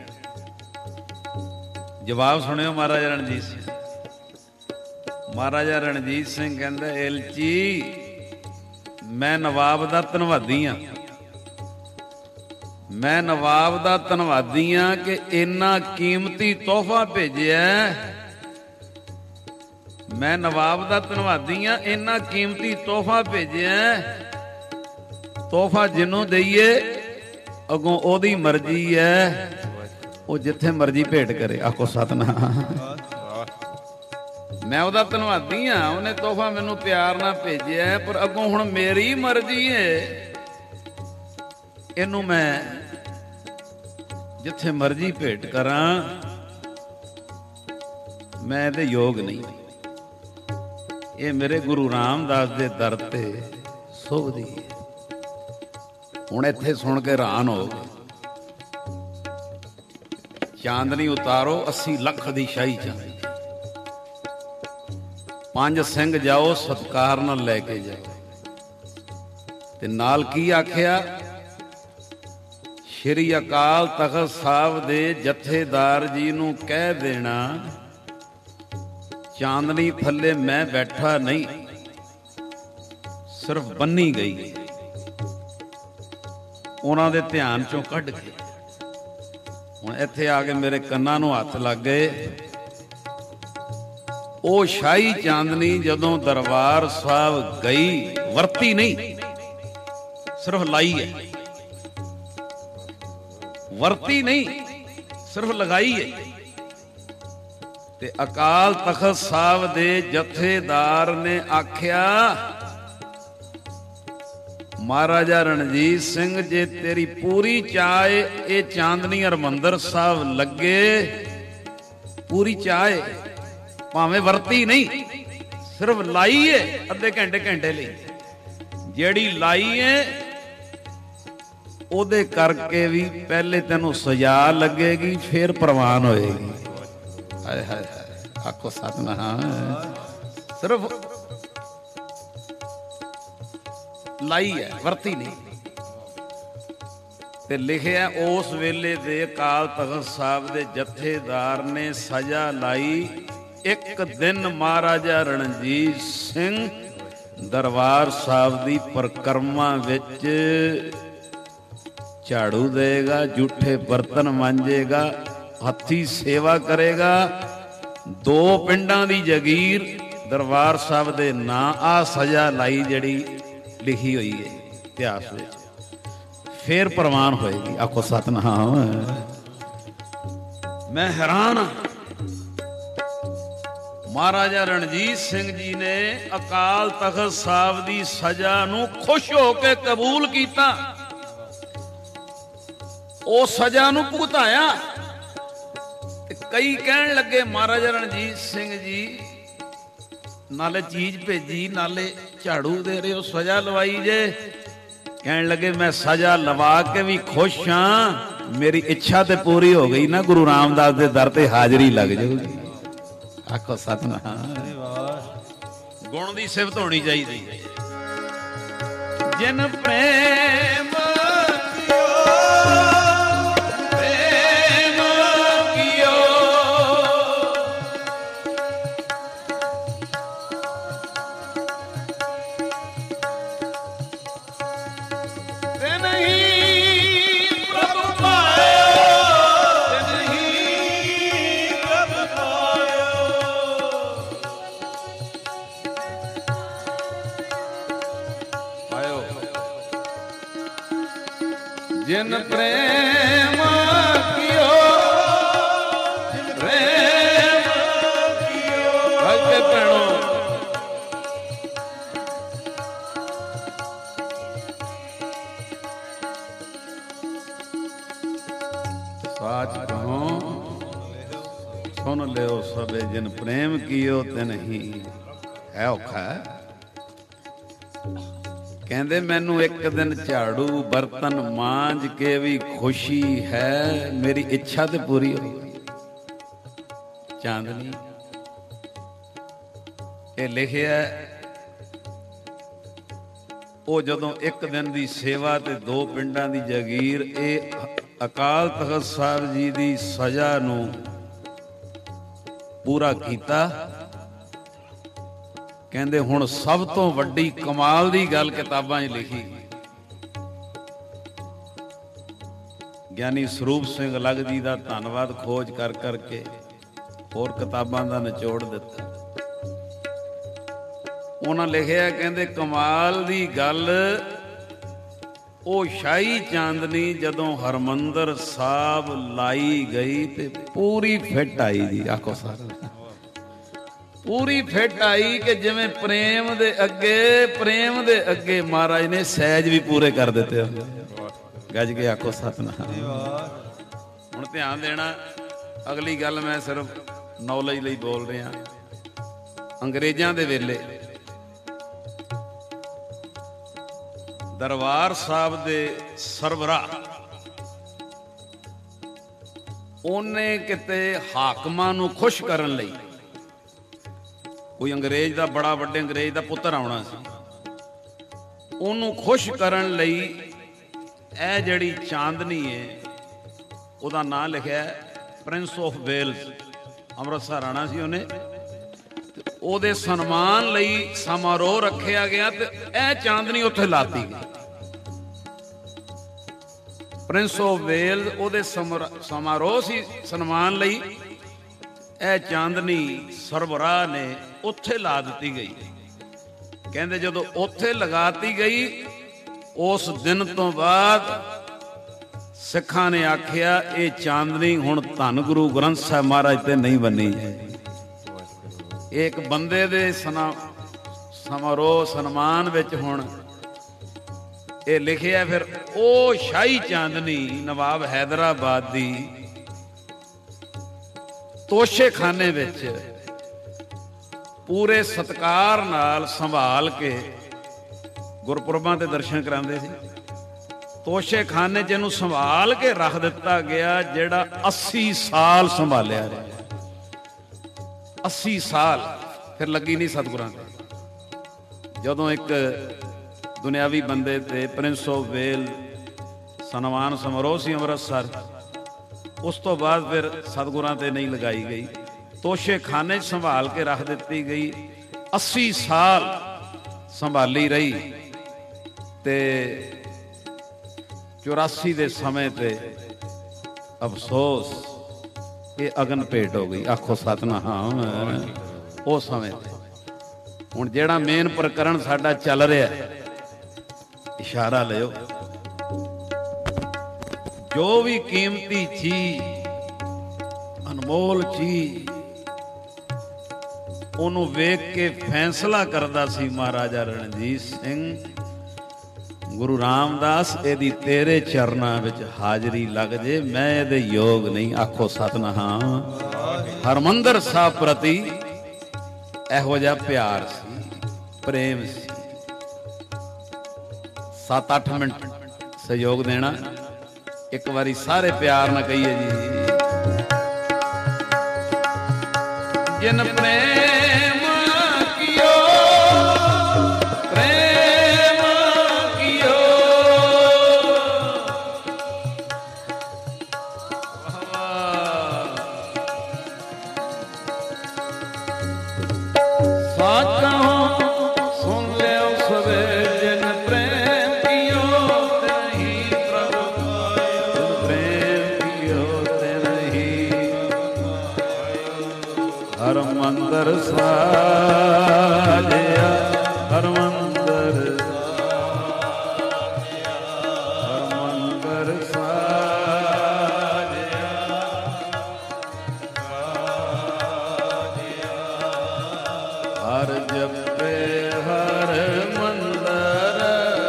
ਜਵਾਬ ਸੁਣਿਓ ਮਹਾਰਾਜਾ ਰਣਜੀਤ ਸਿੰਘ। ਮਹਾਰਾਜਾ ਰਣਜੀਤ ਸਿੰਘ ਕਹਿੰਦਾ ਏਲਚੀ ਮੈਂ ਨਵਾਬ ਦਾ ਧੰਨਵਾਦੀ ਹਾਂ, ਮੈਂ ਨਵਾਬ ਦਾ ਧੰਨਵਾਦੀ ਹਾਂ ਕਿ ਇੰਨਾ ਕੀਮਤੀ ਤੋਹਫਾ ਭੇਜਿਆ। मैं नवाब दा धन्नवादी हाँ, इन्ना कीमती तोहफा भेजिया। तोहफा जिन्हों दईए अगों ओदी मर्जी है, वो जिथे मर्जी भेंट करे। आखो सतनाम। मैं ओदा धन्नवादी हाँ, उन्हें तोहफा मैनू प्यार नाल भेजिया, पर अगों हुण मेरी मर्जी है, इनू मैं जिथे मर्जी भेंट करा। मैं इहदे योग नहीं। ये मेरे गुरु रामदास दे दर ते सोभदी है। हुण इत्थे सुन के हैरान हो गए। चांदनी उतारो अस्सी लख दी शाही चांदनी, पंज सिंह जाओ सत्कार नाल लैके जाओ। ते नाल की आखिया, श्री अकाल तख्त साहब दे जथेदार जी नूं कह देना चांदनी थले मैं बैठा नहीं, सिर्फ बन्नी गई। उन्हां दे ध्यान चों कढ के हुण इत्थे आके मेरे कन्नां नूं हत्थ लग गए। ओ शाही चांदनी जदों दरबार साहब गई, वरती नहीं, सिर्फ लाई है। वरती नहीं, सिर्फ लगाई है। ते अकाल तख्त साहब दे जथेदार ने आख्या, महाराजा रणजीत सिंह जे तेरी पूरी चाहे ये चांदनी हरमंदर साहब लगे, पूरी चाहे भावें वरती नहीं, सिर्फ लाई है अद्धे घंटे घंटे लिए, जेड़ी लाई है ओदे करके भी पहले तेनों सजा लगेगी, फिर प्रवान होएगी। हाय हाय हाय, आखो सतनाम। सिर्फ लाई है, वरती नहीं। ते लिखिया उस वेले दे अकाल तख्त साहब दे जथेदार ने सजा लाई। एक दिन महाराजा रणजीत सिंह दरबार साहब दी परिक्रमा विच झाड़ू देगा, जूठे बर्तन मांजेगा, हथी सेवा करेगा। दो पिंडां दी जगीर दरबार साहब दे नां आ सजा लाई जड़ी लिखी हुई है इतिहास में, फिर प्रवान होएगी। आखो सतनाम। मैं हैरान हाँ, महाराजा रणजीत सिंह जी ने अकाल तख्त साहब दी सजा नूं खुश होके कबूल कीता, ओ सजा नूं भुगताया। कई कहन लगे महाराजा रणजीत सिंह जी नाले चीज भेजी, नाले झाड़ू दे रहे हो, सजा लवाई जे। कहन लगे मैं सजा लवा के भी खुश हाँ, मेरी इच्छा ते पूरी हो गई ना, गुरु रामदास दे दर ते हाजरी लग जाऊगी। आखो सतनाम। गुण दी सिफत होनी चाहिए। जिन प्रेम प्रभु जिन प्रेम कियो प्रेम कियो भगते भैणो साच कहो सुन लियो सबे जिन प्रेम कियो तिन ही है औखा कहंदे मैनू एक दिन झाड़ू बर्तन मांज के भी खुशी है मेरी इच्छा ते पूरी हो चांदनी ये लिखिया ਉਹ ਜਦੋਂ ਇੱਕ ਦਿਨ ਦੀ ਸੇਵਾ ਤੇ ਦੋ ਪਿੰਡਾਂ ਦੀ ਜਾਗੀਰ ਇਹ ਅਕਾਲ ਤਖਤ ਸਾਹਿਬ ਜੀ ਦੀ ਸਜ਼ਾ ਨੂੰ ਪੂਰਾ ਕੀਤਾ ਕਹਿੰਦੇ ਹੁਣ ਸਭ ਤੋਂ ਵੱਡੀ ਕਮਾਲ ਦੀ ਗੱਲ ਕਿਤਾਬਾਂ 'ਚ ਲਿਖੀ ਗਿਆਨੀ ਸਰੂਪ ਸਿੰਘ ਅਲੱਗ ਜੀ ਦਾ ਧੰਨਵਾਦ ਖੋਜ ਕਰ ਕਰਕੇ ਹੋਰ ਕਿਤਾਬਾਂ ਦਾ ਨਿਚੋੜ ਦਿੱਤਾ ਉਹਨਾਂ ਲਿਖਿਆ ਕਹਿੰਦੇ ਕਮਾਲ ਦੀ ਗੱਲ ਉਹ ਸ਼ਾਹੀ ਚਾਂਦਨੀ ਜਦੋਂ ਹਰਮੰਦਰ ਸਾਹਿਬ ਲਾਈ ਗਈ ਤੇ ਪੂਰੀ ਫਿੱਟ ਆਈ ਜੀ ਆਖੋ ਸਾਰਾ ਪੂਰੀ ਫਿੱਟ ਆਈ ਕਿ ਜਿਵੇਂ ਪ੍ਰੇਮ ਦੇ ਅੱਗੇ ਪ੍ਰੇਮ ਦੇ ਅੱਗੇ ਮਹਾਰਾਜ ਨੇ ਸਹਿਜ ਵੀ ਪੂਰੇ ਕਰ ਦਿੱਤੇ ਗੱਜ ਕੇ ਆਖੋ ਸਤਿਨਾਮ ਹੁਣ ਧਿਆਨ ਦੇਣਾ ਅਗਲੀ ਗੱਲ ਮੈਂ ਸਿਰਫ ਨੌਲੇਜ ਲਈ ਬੋਲ ਰਿਹਾ ਅੰਗਰੇਜ਼ਾਂ ਦੇ ਵੇਲੇ ਦਰਬਾਰ ਸਾਹਿਬ ਦੇ ਸਰਵਰਾ ਉਹਨੇ ਕਿਤੇ ਹਾਕਮਾਂ ਨੂੰ ਖੁਸ਼ ਕਰਨ ਲਈ ਕੋਈ ਅੰਗਰੇਜ਼ ਦਾ ਬੜਾ ਵੱਡੇ ਅੰਗਰੇਜ਼ ਦਾ ਪੁੱਤਰ ਆਉਣਾ ਸੀ ਉਹਨੂੰ ਖੁਸ਼ ਕਰਨ ਲਈ ਇਹ ਜਿਹੜੀ ਚਾਂਦਨੀ ਹੈ ਉਹਦਾ ਨਾਂ ਲਿਖਿਆ ਪ੍ਰਿੰਸ ਆਫ ਵੇਲਸ ਅੰਮ੍ਰਿਤਸਰ ਆਣਾ ਸੀ ਉਹਨੇ ਉਹਦੇ ਸਨਮਾਨ ਲਈ ਸਮਾਰੋਹ ਰੱਖਿਆ ਗਿਆ ਤੇ ਇਹ ਚਾਂਦਨੀ ਉੱਥੇ ਲਾਤੀ ਗਈ ਪ੍ਰਿੰਸ ਆਫ ਵੇਲਸ ਉਹਦੇ ਸਮਾਰੋਹ ਸੀ ਸਨਮਾਨ ਲਈ ਇਹ ਚਾਂਦਨੀ ਸਰਬਰਾਹ ਨੇ ਉੱਥੇ ਲਾ ਦਿੱਤੀ ਗਈ ਕਹਿੰਦੇ ਜਦੋਂ ਉੱਥੇ ਲਗਾਤੀ ਗਈ ਉਸ ਦਿਨ ਤੋਂ ਬਾਅਦ ਸਿੱਖਾਂ ਨੇ ਆਖਿਆ ਇਹ ਚਾਂਦਨੀ ਹੁਣ ਧੰਨ ਗੁਰੂ ਗ੍ਰੰਥ ਸਾਹਿਬ ਮਹਾਰਾਜ ਤੇ ਨਹੀਂ ਬੰਨੀ ਜਾਏ ਇੱਕ ਬੰਦੇ ਦੇ ਸਨਾ ਸਮਾਰੋਹ ਸਨਮਾਨ ਵਿੱਚ ਹੁਣ ਇਹ ਲਿਖਿਆ ਫਿਰ ਉਹ ਸ਼ਾਹੀ ਚਾਂਦਨੀ ਨਵਾਬ ਹੈਦਰਾਬਾਦ ਦੀ ਤੋਸ਼ੇਖਾਨੇ ਵਿੱਚ ਪੂਰੇ ਸਤਿਕਾਰ ਨਾਲ ਸੰਭਾਲ ਕੇ ਗੁਰਪੁਰਬਾਂ ਤੇ ਦਰਸ਼ਨ ਕਰਾਉਂਦੇ ਸੀ ਤੋਸ਼ੇਖਾਨੇ 'ਚ ਇਹਨੂੰ ਸੰਭਾਲ ਕੇ ਰੱਖ ਦਿੱਤਾ ਗਿਆ ਜਿਹੜਾ ਅੱਸੀ ਸਾਲ ਸੰਭਾਲਿਆ ਰਿਹਾ ਅੱਸੀ ਸਾਲ ਫਿਰ ਲੱਗੀ ਨਹੀਂ ਸਤਿਗੁਰਾਂ ਤੇ ਜਦੋਂ ਇੱਕ ਦੁਨਿਆਵੀ ਬੰਦੇ ਤੇ ਪ੍ਰਿੰਸ ਆਫ ਵੇਲ ਸਨਮਾਨ ਸਮਾਰੋਹ ਸੀ ਅੰਮ੍ਰਿਤਸਰ ਉਸ ਤੋਂ ਬਾਅਦ ਫਿਰ ਸਤਿਗੁਰਾਂ ਤੇ ਨਹੀਂ ਲਗਾਈ ਗਈ ਤੋਸ਼ੇਖਾਨੇ 'ਚ ਸੰਭਾਲ ਕੇ ਰੱਖ ਦਿੱਤੀ ਗਈ ਅੱਸੀ ਸਾਲ ਸੰਭਾਲੀ ਰਹੀ ਤੇ ਚੁਰਾਸੀ ਦੇ ਸਮੇਂ ਤੇ ਅਫਸੋਸ ਇਹ ਅਗਨ ਭੇਟ ਹੋ ਗਈ ਆਖੋ ਸਤਿਨਾਮ ਉਸ ਸਮੇਂ ਤੇ ਹੁਣ ਜਿਹੜਾ ਮੇਨ ਪ੍ਰਕਰਨ ਸਾਡਾ ਚੱਲ ਰਿਹਾ ਇਸ਼ਾਰਾ ਲਿਓ ਜੋ ਵੀ ਕੀਮਤੀ ਚੀਜ਼ ਅਨਮੋਲ ਚੀਜ਼ ਉਹਨੂੰ ਵੇਖ ਕੇ ਫੈਸਲਾ ਕਰਦਾ ਸੀ ਮਹਾਰਾਜਾ ਰਣਜੀਤ ਸਿੰਘ ਗੁਰੂ ਰਾਮਦਾਸ ਇਹਦੀ ਤੇਰੇ ਚਰਨਾਂ ਵਿੱਚ ਹਾਜ਼ਰੀ ਲੱਗ ਜੇ ਮੈਂ ਇਹਦੇ ਯੋਗ ਨਹੀਂ ਆਖੋ ਸਤਿਨਾਮ ਹਰਮੰਦਰ ਸਾਹਿਬ ਪ੍ਰਤੀ ਇਹੋ ਜਿਹਾ ਪਿਆਰ ਸੀ ਪ੍ਰੇਮ ਸੀ ਸੱਤ ਅੱਠ ਮਿੰਟ ਸਹਿਯੋਗ ਦੇਣਾ ਇੱਕ ਵਾਰੀ ਸਾਰੇ ਪਿਆਰ ਨਾਲ ਕਹੀਏ ਜੀ ਜਿਨ ਪ੍ਰੇਮ ਕੀਓ ਪ੍ਰੇਮ ਕੀਓ ਸਾਚ ਕਹੋ ਸੁਣ ਲਿਓ ਸਵੇ ਜਿਨ ਪ੍ਰੇਮ ਕੀਓ ਤੇਹੀ ਪ੍ਰਭੂ ਪ੍ਰੇਮ ਕੀਓ ਤੇਹੀ ਹਰਮੰਦਰ ਸਾਜਿਆ ਹਰਮੰਦਰ ਹਰਮੰਦਰ ਹਰ ਜਪੇ ਹਰ ਮੰਦਰ,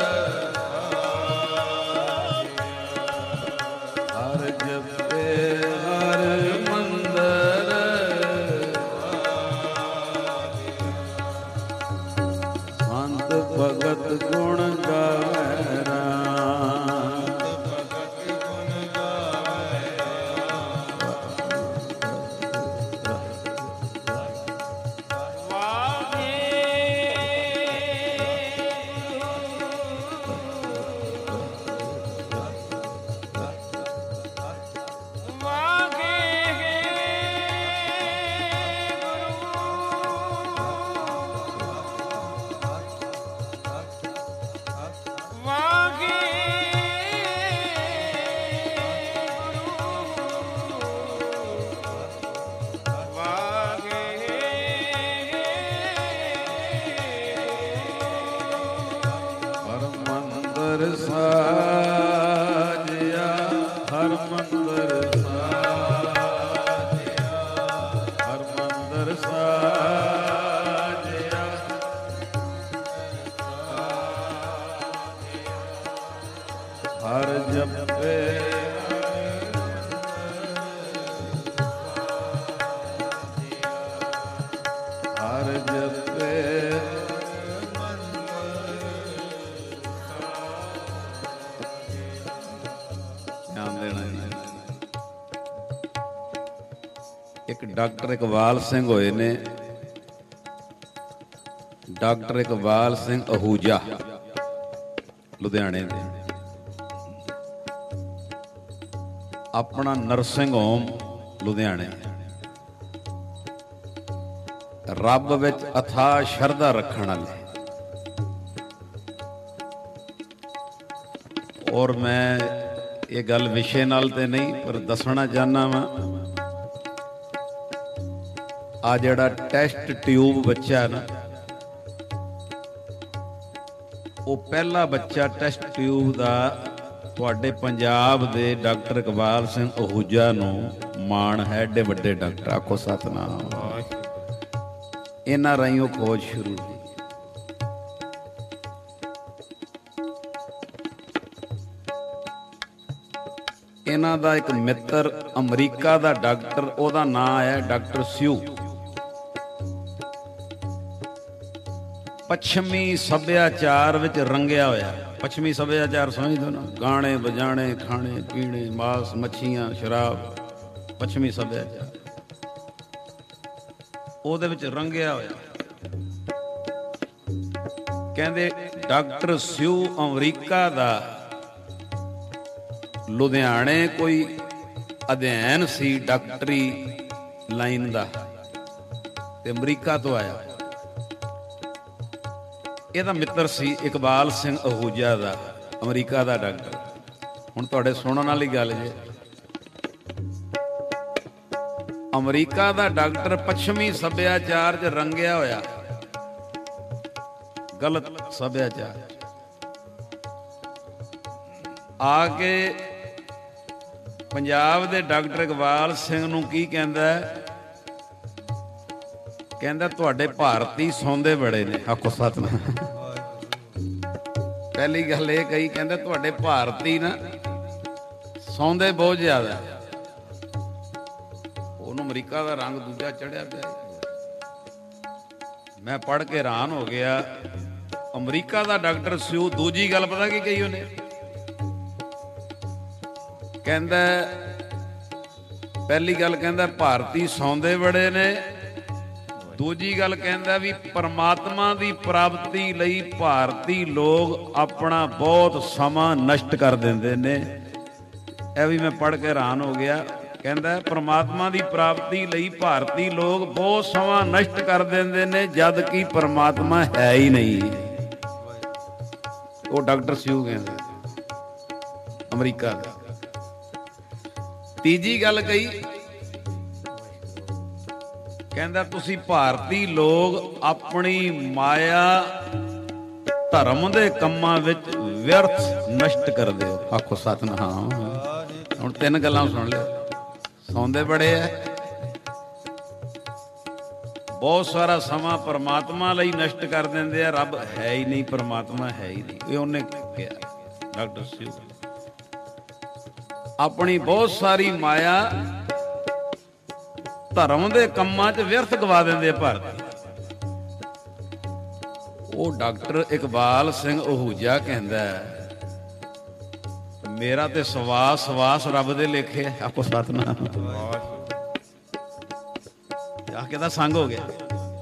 ਹਰ ਜਪੇ ਹਰ ਮੰਦਰ, ਸੰਤ ਭਗਤ ਗੁਣ ਗਾਵੇ ਰਾਮ। ਸਾਜਿਆ ਹਰ ਮੰਦਰ ਸਾਜਿਆ, ਹਰ ਮੰਦਰ ਸਾਜਿਆ, ਹਰ ਜਪੇ ਹਰ ਜਪੇ ਇੱਕ ਡਾਕਟਰ ਇਕਬਾਲ ਸਿੰਘ ਹੋਏ ਨੇ, ਡਾਕਟਰ ਇਕਬਾਲ ਸਿੰਘ ਅਹੂਜਾ ਲੁਧਿਆਣੇ ਦੇ। ਆਪਣਾ ਨਰਸਿੰਗ ਹੋਮ ਲੁਧਿਆਣੇ। ਰੱਬ ਵਿੱਚ ਅਥਾਹ ਸ਼ਰਧਾ ਰੱਖਣ ਵਾਲੇ। ਔਰ ਮੈਂ ਇਹ ਗੱਲ ਵਿਸ਼ੇ ਨਾਲ ਤੇ ਨਹੀਂ ਪਰ ਦੱਸਣਾ ਚਾਹੁੰਦਾ ਵਾਂ, ਆ ਜਿਹੜਾ ਟੈਸਟ ਟਿਊਬ ਬੱਚਾ ਨਾ, ਉਹ ਪਹਿਲਾ ਬੱਚਾ ਟੈਸਟ ਟਿਊਬ ਦਾ ਤੁਹਾਡੇ ਪੰਜਾਬ ਦੇ ਡਾਕਟਰ ਇਕਬਾਲ ਸਿੰਘ ਅਹੂਜਾ ਨੂੰ ਮਾਣ ਹੈ। ਏਡੇ ਵੱਡੇ ਡਾਕਟਰ, ਆਖੋ ਸਤਿਨਾਮ। ਇਹਨਾਂ ਰਾਹੀਂ ਉਹ ਖੋਜ ਸ਼ੁਰੂ ਹੋਈ। ਇਹਨਾਂ ਦਾ ਇੱਕ ਮਿੱਤਰ ਅਮਰੀਕਾ ਦਾ ਡਾਕਟਰ, ਉਹਦਾ ਨਾਂ ਹੈ ਡਾਕਟਰ ਸਿਊ। ਪੱਛਮੀ ਸੱਭਿਆਚਾਰ ਵਿੱਚ ਰੰਗਿਆ ਹੋਇਆ। ਪੱਛਮੀ ਸੱਭਿਆਚਾਰ ਸਮਝਦੇ ਨਾ, ਗਾਣੇ ਵਜਾਣੇ, ਖਾਣੇ ਪੀਣੇ, ਮਾਸ ਮੱਛੀਆਂ, ਸ਼ਰਾਬ, ਪੱਛਮੀ ਸੱਭਿਆਚਾਰ ਉਹਦੇ ਵਿੱਚ ਰੰਗਿਆ ਹੋਇਆ। ਕਹਿੰਦੇ ਡਾਕਟਰ ਸਿਊ ਅਮਰੀਕਾ ਦਾ ਲੁਧਿਆਣੇ ਕੋਈ ਅਧਿਐਨ ਸੀ ਡਾਕਟਰੀ ਲਾਈਨ ਦਾ, ਤੇ ਅਮਰੀਕਾ ਤੋਂ ਆਇਆ। ਇਹਦਾ ਮਿੱਤਰ ਸੀ ਇਕਬਾਲ ਸਿੰਘ ਅਹੂਜਾ ਦਾ, ਅਮਰੀਕਾ ਦਾ ਡਾਕਟਰ। ਹੁਣ ਤੁਹਾਡੇ ਸੁਣਨ ਵਾਲੀ ਗੱਲ ਜੇ, ਅਮਰੀਕਾ ਦਾ ਡਾਕਟਰ ਪੱਛਮੀ ਸੱਭਿਆਚਾਰ 'ਚ ਰੰਗਿਆ ਹੋਇਆ, ਗਲਤ ਸੱਭਿਆਚਾਰ, ਆ ਕੇ ਪੰਜਾਬ ਦੇ ਡਾਕਟਰ ਇਕਬਾਲ ਸਿੰਘ ਨੂੰ ਕੀ ਕਹਿੰਦਾ? ਕਹਿੰਦਾ ਤੁਹਾਡੇ ਭਾਰਤੀ ਸੌਂਦੇ ਬੜੇ ਨੇ। ਆਖੋ ਸਤਿਨਾਮ। ਪਹਿਲੀ ਗੱਲ ਇਹ ਕਹੀ, ਕਹਿੰਦਾ ਤੁਹਾਡੇ ਭਾਰਤੀ ਨਾ ਸੌਂਦੇ ਬਹੁਤ ਜ਼ਿਆਦਾ। ਉਹਨੂੰ ਅਮਰੀਕਾ ਦਾ ਰੰਗ ਦੂਜਾ ਚੜਿਆ ਪਿਆ। ਮੈਂ ਪੜ੍ਹ ਕੇ ਹੈਰਾਨ ਹੋ ਗਿਆ। ਅਮਰੀਕਾ ਦਾ ਡਾਕਟਰ ਸਿਊ। ਦੂਜੀ ਗੱਲ ਪਤਾ ਕੀ ਕਹੀ ਉਹਨੇ? ਕਹਿੰਦਾ ਪਹਿਲੀ ਗੱਲ ਕਹਿੰਦਾ ਭਾਰਤੀ ਸੌਂਦੇ ਬੜੇ ਨੇ। ਦੂਜੀ ਗੱਲ ਕਹਿੰਦਾ ਵੀ ਪਰਮਾਤਮਾ ਦੀ ਪ੍ਰਾਪਤੀ ਲਈ ਭਾਰਤੀ ਲੋਕ ਆਪਣਾ ਬਹੁਤ ਸਮਾਂ ਨਸ਼ਟ ਕਰ ਦਿੰਦੇ ਨੇ। ਇਹ ਵੀ ਮੈਂ ਪੜ੍ਹ ਕੇ ਹੈਰਾਨ ਹੋ ਗਿਆ। ਕਹਿੰਦਾ ਪਰਮਾਤਮਾ ਦੀ ਪ੍ਰਾਪਤੀ ਲਈ ਭਾਰਤੀ ਲੋਕ ਬਹੁਤ ਸਮਾਂ ਨਸ਼ਟ ਕਰ ਦਿੰਦੇ ਨੇ, ਜਦ ਕਿ ਪਰਮਾਤਮਾ ਹੈ ਹੀ ਨਹੀਂ। ਉਹ ਡਾਕਟਰ ਸਿਊ ਕਹਿੰਦਾ, ਅਮਰੀਕਾ ਦਾ। ਤੀਜੀ ਗੱਲ ਕਹੀ, ਕਹਿੰਦਾ ਤੁਸੀਂ ਭਾਰਤੀ ਲੋਕ ਆਪਣੀ ਮਾਇਆ ਧਰਮ ਦੇ ਕੰਮਾਂ ਵਿੱਚ ਵਿਅਰਥ ਨਸ਼ਟ ਕਰਦੇ ਹੋ। ਆਖੋ ਸਤਿਨਾਮ। ਹੁਣ ਤਿੰਨ ਗੱਲਾਂ ਸੁਣ ਲਿਓ। ਸੌਂਦੇ ਬੜੇ ਐ, ਬਹੁਤ ਸਾਰਾ ਸਮਾਂ ਪਰਮਾਤਮਾ ਲਈ ਨਸ਼ਟ ਕਰ ਦਿੰਦੇ ਆ। ਰੱਬ ਹੈ ਹੀ ਨਹੀਂ, ਪਰਮਾਤਮਾ ਹੈ ਹੀ ਨਹੀਂ। ਇਹ ਉਹਨੇ ਕਿਹਾ ਡਾਕਟਰ ਸਿਉ। ਆਪਣੀ ਬਹੁਤ ਸਾਰੀ ਮਾਇਆ ਧਰਮ ਦੇ ਕੰਮਾਂ 'ਚ ਵਿਅਰਥ ਗਵਾ ਦਿੰਦੇ ਆ ਭਾਰਤੀ। ਉਹ ਡਾਕਟਰ ਇਕਬਾਲ ਸਿੰਘ ਅਹੂਜਾ ਕਹਿੰਦਾ, ਮੇਰਾ ਤੇ ਸਵਾਸ ਸਵਾਸ ਰੱਬ ਦੇ ਲੇਖੇ। ਆਪੋ ਸਤਨਾਮ। ਆ ਕਹਿੰਦਾ ਸੰਗ ਹੋ ਗਿਆ।